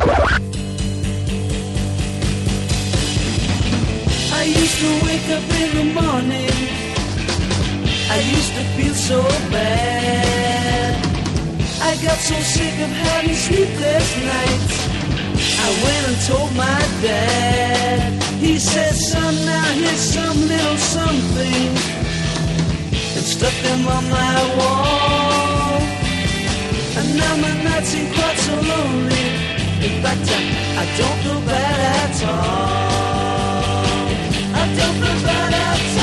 [SPEAKER 10] I used to wake up in the morning. I used to feel so bad. I got so sick of having sleepless nights. I went and told my dad. He said, son, now here's some little something, and stuck them on my wall. And now my nights seem quite so lonely. In fact, I, I don't feel bad at all. I don't feel bad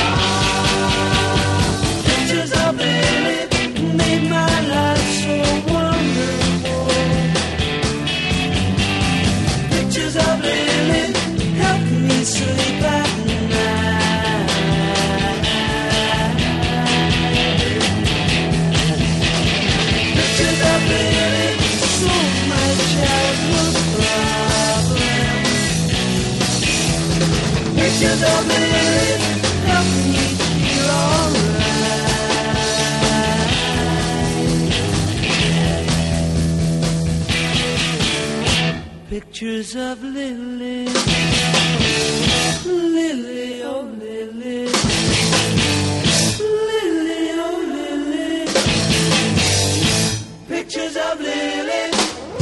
[SPEAKER 10] at all. Pictures of Lily made my life so wonderful. Pictures of Lily helped me sleep at night. Pictures of Lily solved my childhood problems. Pictures of Lily helped me feel alright. Pictures of Lily, Lily, oh Lily, Lily, oh Lily. Pictures of Lily.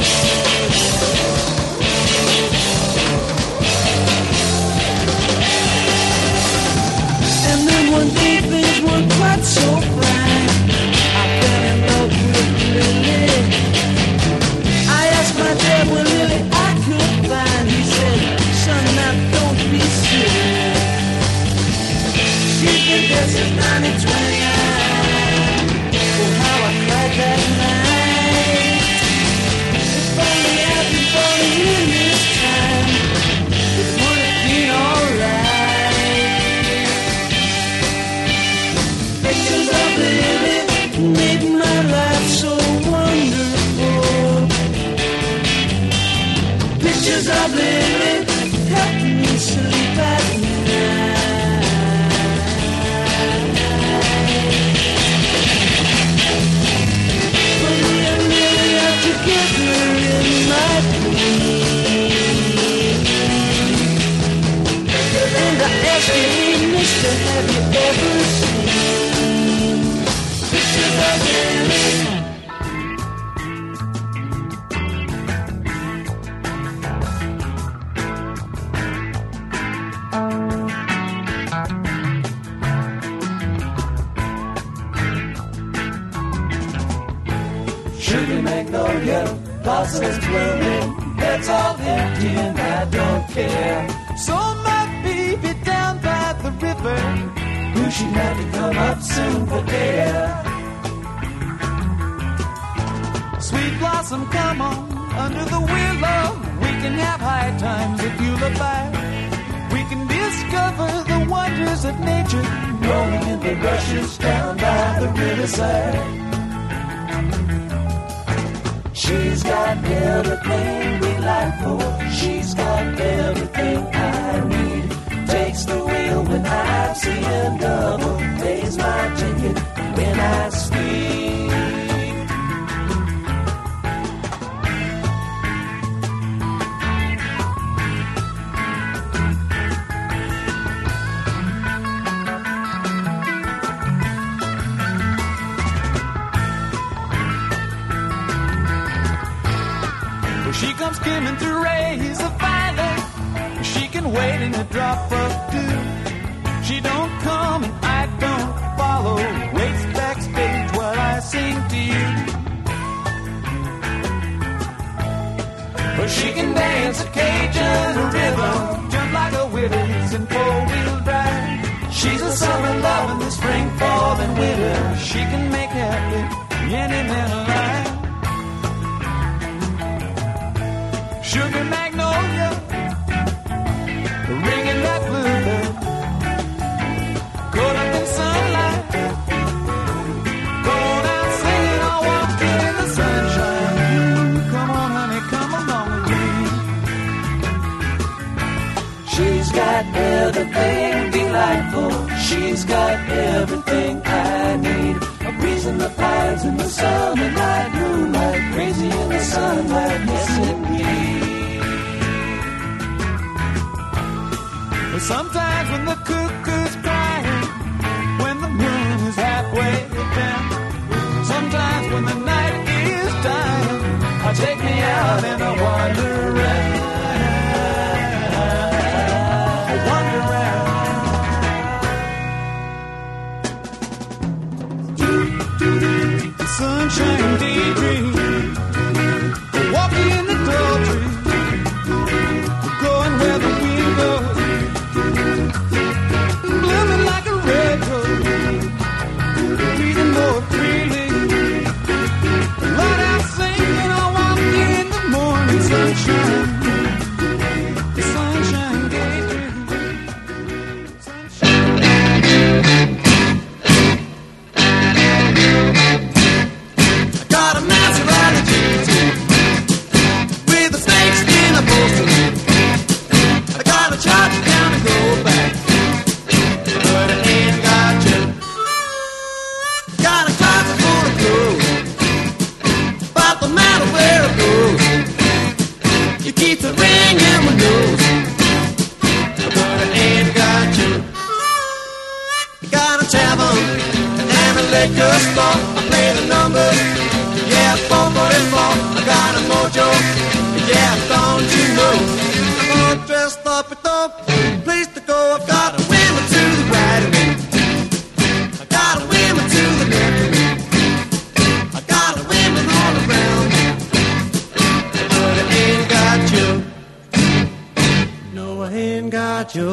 [SPEAKER 10] And then one day things weren't quite so fine. I fell in love with Lily. I asked my dad where Lily I could find. He said, son, now don't be silly. She's been there since nineteen twenty-nine. Oh, how I cried that night. If only I'd been born in this time, it would have been alright. Pictures of Lily made my life so wonderful. Pictures of Lily helped me sleep at night. When me and Lily are together in my dream, and I ask you, hey, mister, have you ever seen pictures of Lily?
[SPEAKER 11] blossoms blooming, that's all empty and I don't care. So my baby down by the river, who should have to come up soon for air. Sweet blossom, come on, under the willow, we can have high times if you look back. We can discover the wonders of nature, rolling in the rushes down by the riverside. She's got everything we like for, she's got everything I need. Takes the wheel when I see him double, pays my ticket when I speak. She comes skimming through rays of violet, she can wait in a drop of dew. She don't come and I don't follow, waits backstage while I sing to you. But she can dance a Cajun rhythm, jump like a Willis in four-wheel drive. She's a summer love in the spring, fall, and winter. She can make happy any man alive. Sugar magnolia, ringing that bluebird, caught up in sunlight, going out singing or walking in the sunshine. Come on, honey, come along with me. She's got everything delightful, she's got everything I need. A breeze in the pines in the summer night, moonlight, crazy in the sunlight, yes indeed. Sometimes when the cuckoo's crying, when the moon is halfway down, sometimes when the night is dying, I'll take me out and I'll wander around, wander around. Sunshine daydream, walking in the tall tree, going where the wind goes. Blooming like a red rose, breathing more freely. Light out singing, I walk in the morning sunshine. The sunshine daydream. I got a Maserati with a snakeskin upholstery. I gotta charge it down and go back. But I ain't got you. Got a closet full of clothes, but no matter where it goes, you keep the ring in my nose. But I ain't got you. Got a tavern and a liquor store. I play the numbers, yeah, four forty-four. I got a mojo, yeah, don't you know? I'm all dressed up with no place to go. I've got a women to the right of me, I got a women to the left of me, I got a women all around me. But I ain't got you. No, I ain't got you.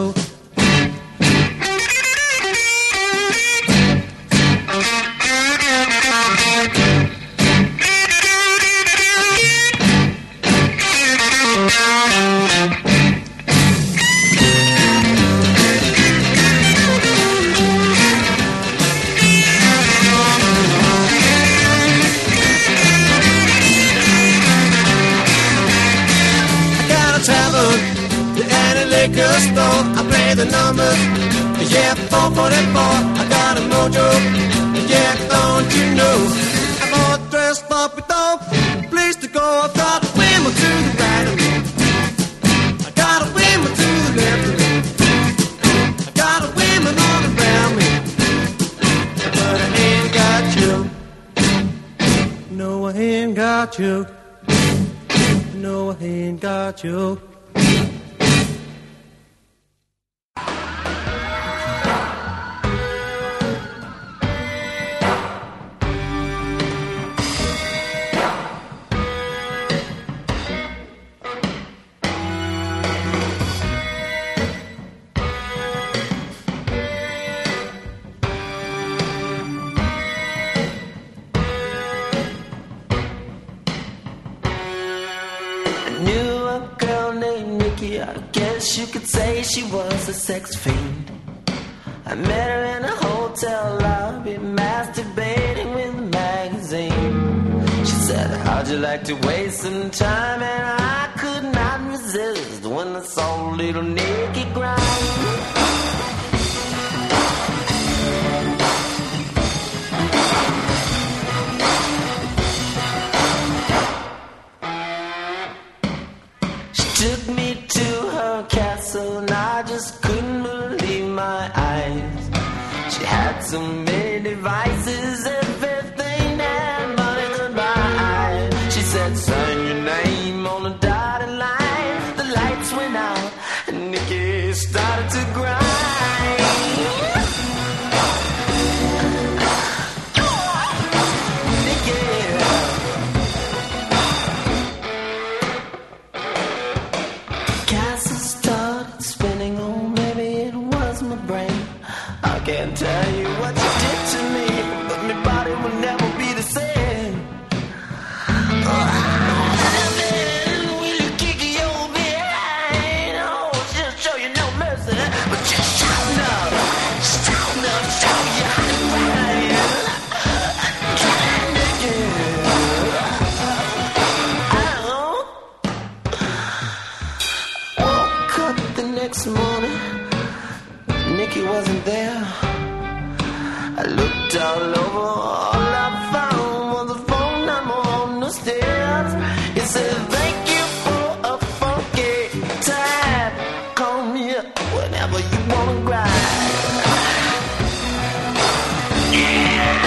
[SPEAKER 11] Liquor store, I play the numbers, yeah, four forty-four, I got a mojo, yeah, don't you know? I'm all dressed up with no place to go. I've got a women to the right of me, I got a women to the left of me, I got a women all around me. But I ain't got you. No, I ain't got you. No, I ain't got you.
[SPEAKER 16] knew a girl named Nikki. I guess you could say she was a sex fiend. I met her in a hotel lobby, masturbating with a magazine. She said, how'd you like to waste some time? And I could not resist when I saw little Nikki grind. Took me to her castle and I just couldn't believe my eyes. She had so many devices, everything that money could buy. She said, sign your name on a dotted line. The lights went out and Nikki started to grind. Can't tell you what you did to me, but my body will never be the same. Oh, will you kick your behind? Oh, just show you no mercy, but just shout enough, shout enough, show you how to grind. Grind again. Oh, woke up the next morning, Nikki wasn't there. I looked all over, all I found was a phone number on the stairs. It said, thank you for a funky time. Call me up whenever you wanna grind. Yeah.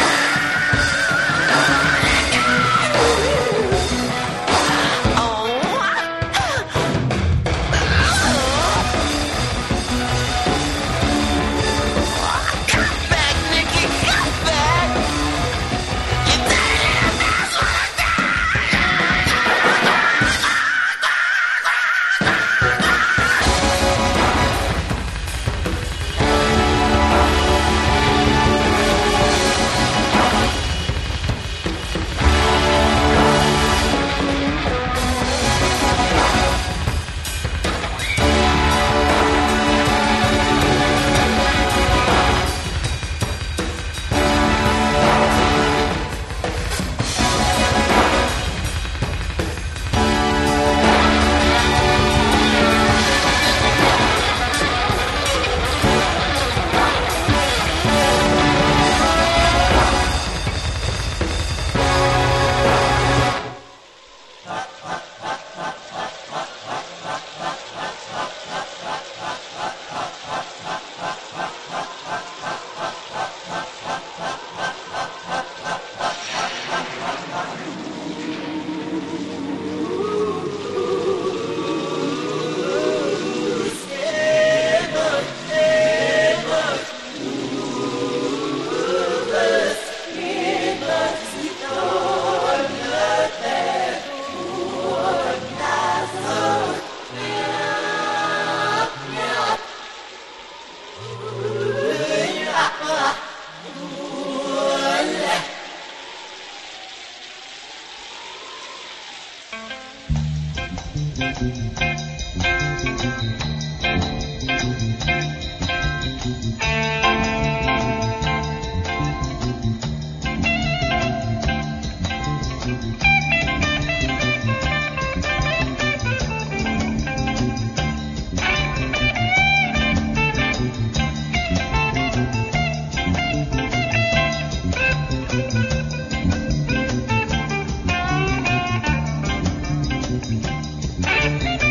[SPEAKER 11] Thank you.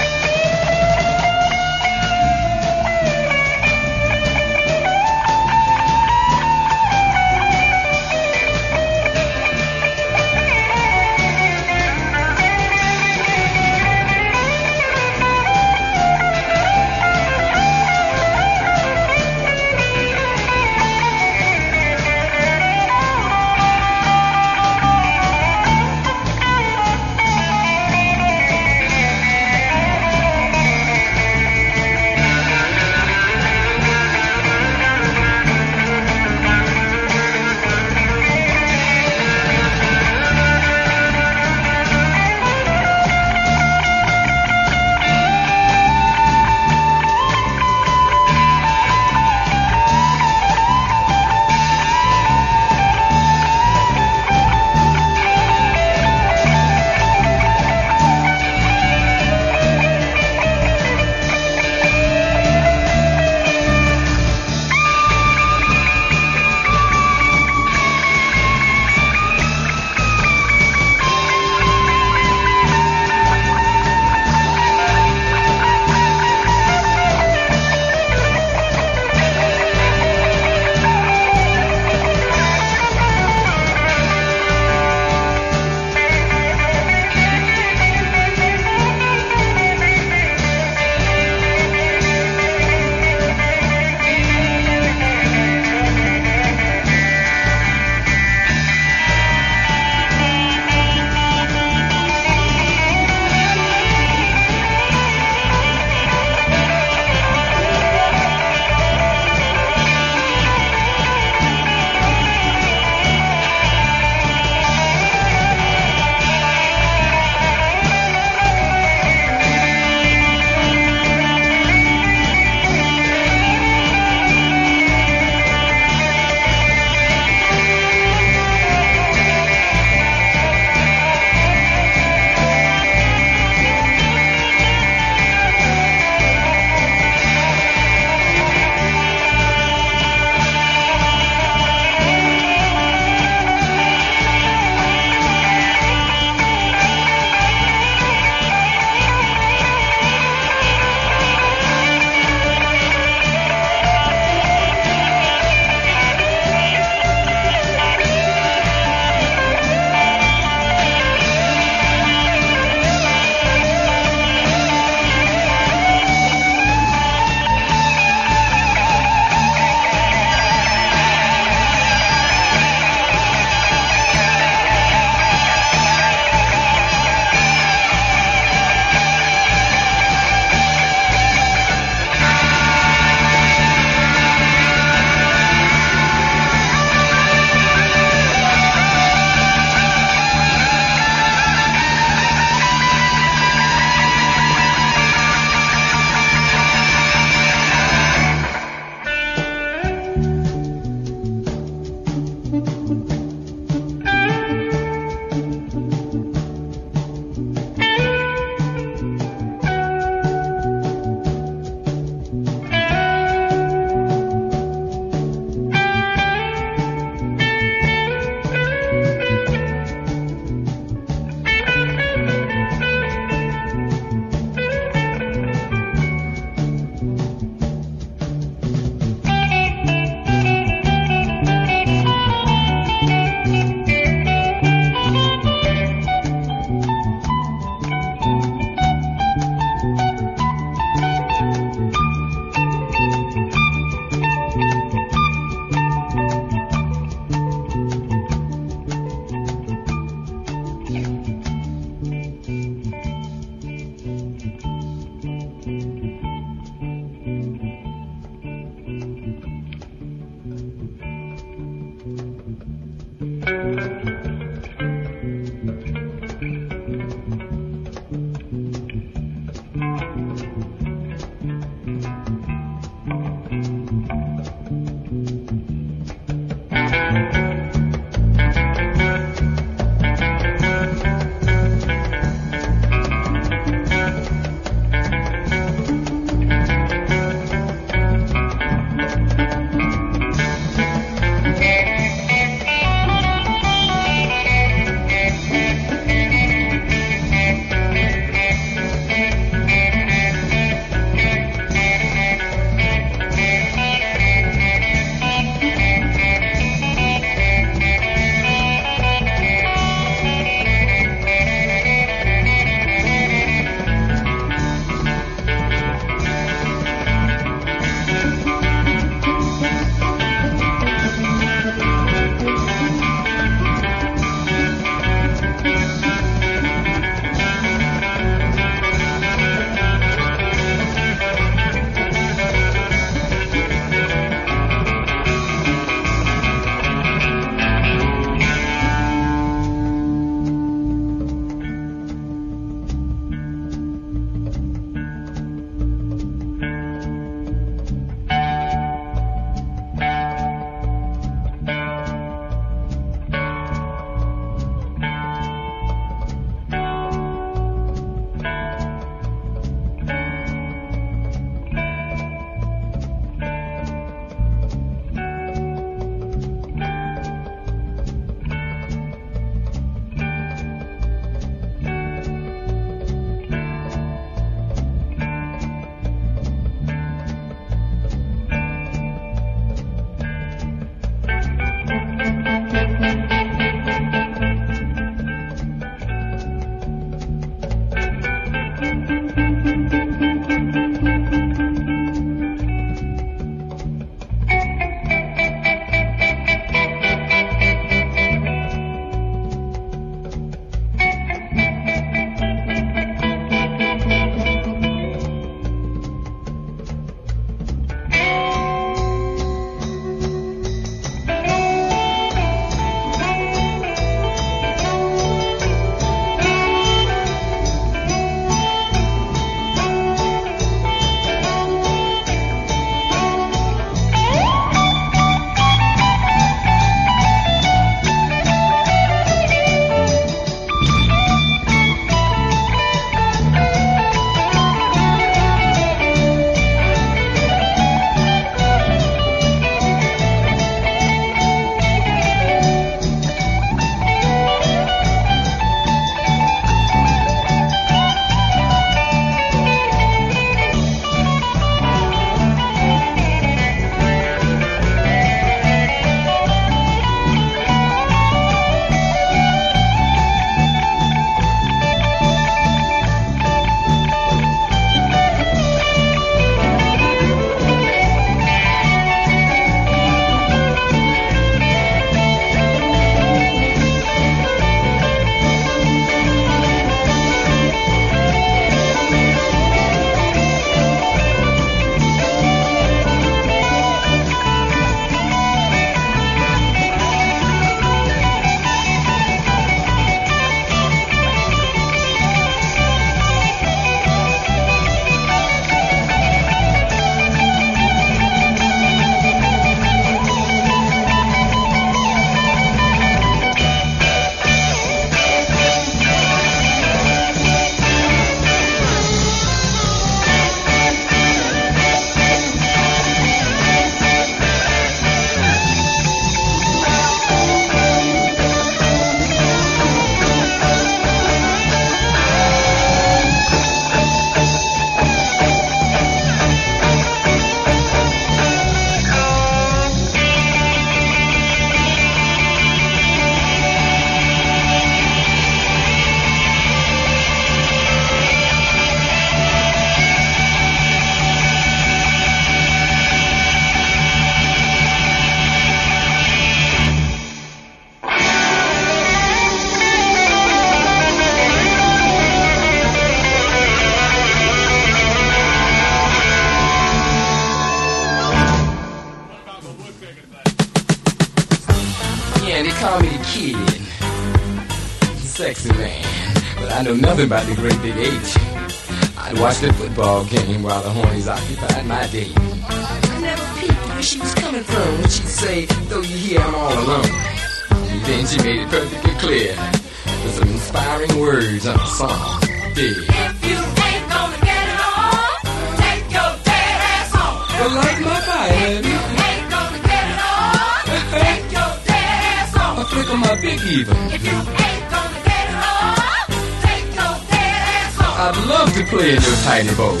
[SPEAKER 17] kid. Sexy man. But I know nothing about the great big H. I'd watch the football game while the hornies occupied my day. I never peeped where she was coming from when she'd say, though you hear I'm all alone. And then she made it perfectly clear with some inspiring words on the song. Dig.
[SPEAKER 10] If you ain't gonna get it on, take your dead ass home.
[SPEAKER 17] Well, like my fire,
[SPEAKER 10] If you ain't gonna get it on, take your dead ass home.
[SPEAKER 17] I flick on my big even.
[SPEAKER 10] If you ain't gonna get it on, take your dead ass home.
[SPEAKER 17] I'd love to play in your tiny bowl.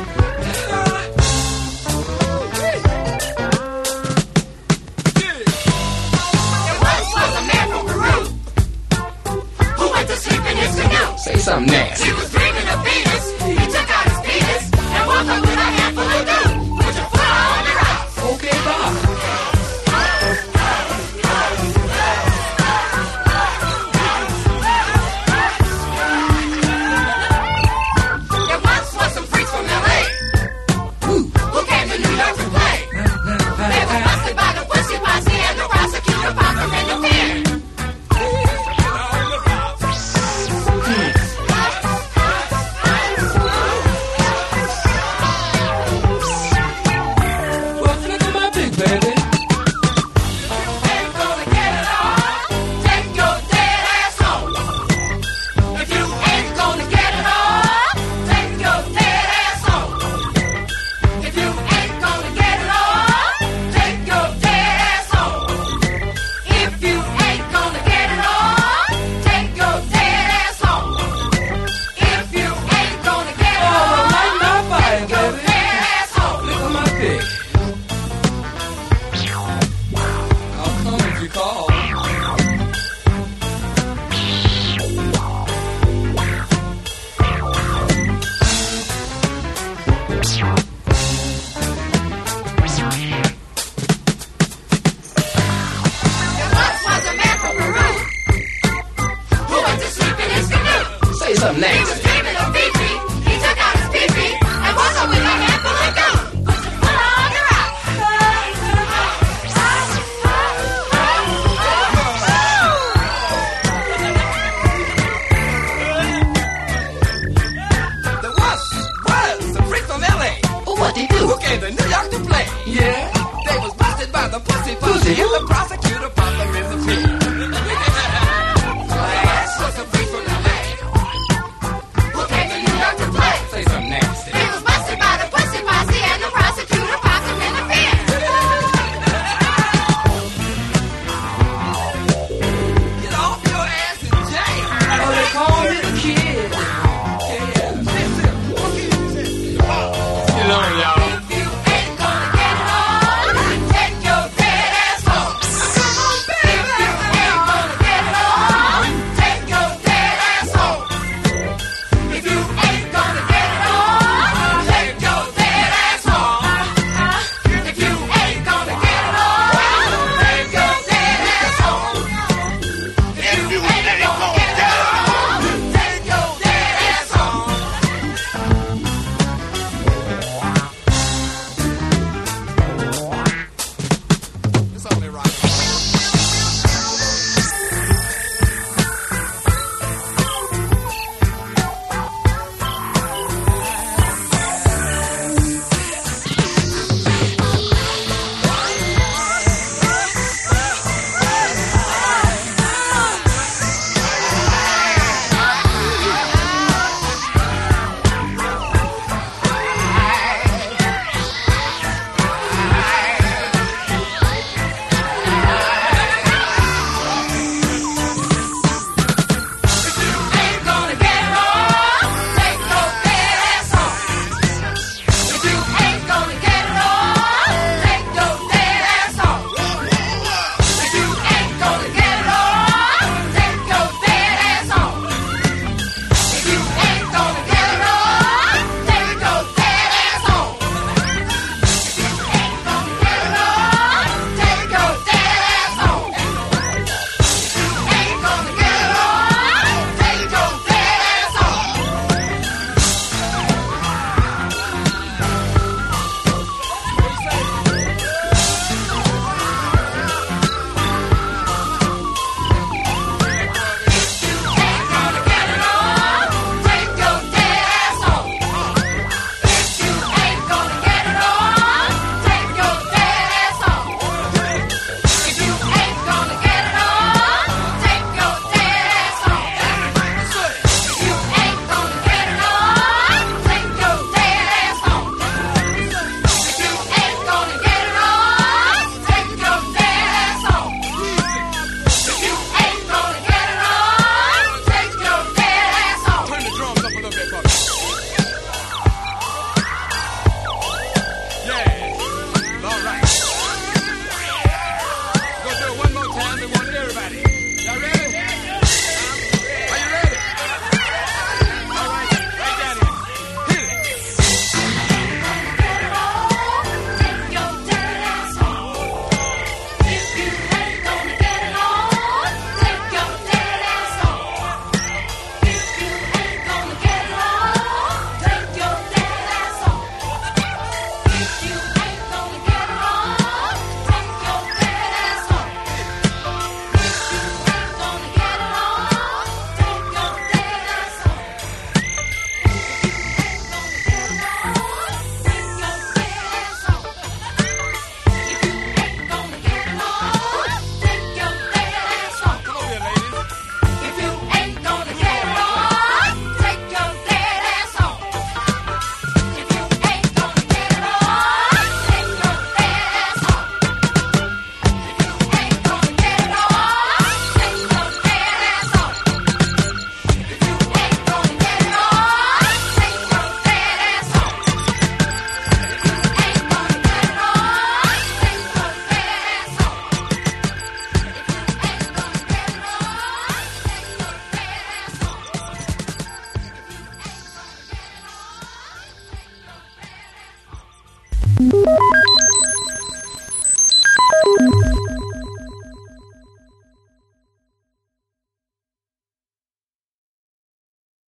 [SPEAKER 17] Say something nasty.
[SPEAKER 10] He was dreaming of Venus. He took out his penis and walked up with a handful of dough. Put your foot on the rocks.
[SPEAKER 17] Okay, bye.
[SPEAKER 10] There once was some freaks from L A who came to New York to play. They were busted by the pussy posse and the prosecutor found them in the pen.
[SPEAKER 17] Something nasty.
[SPEAKER 10] He was dreaming of Fifi. He took out his pee-pee and walked up with a handful of gum. Put your foot on the rock.
[SPEAKER 17] There was, was some freak from L A. Oh, what they do? Who came to New York to play. Yeah. They was busted by the pussy pussy and the prosecutor found them in the pen. Was some freak from L A. Say something nasty.
[SPEAKER 10] He was busted by the pussy posse and the prosecutor popped him in the pen.
[SPEAKER 17] Get off your ass in jail. Oh, they call me the kid. Yeah. Get on, y'all.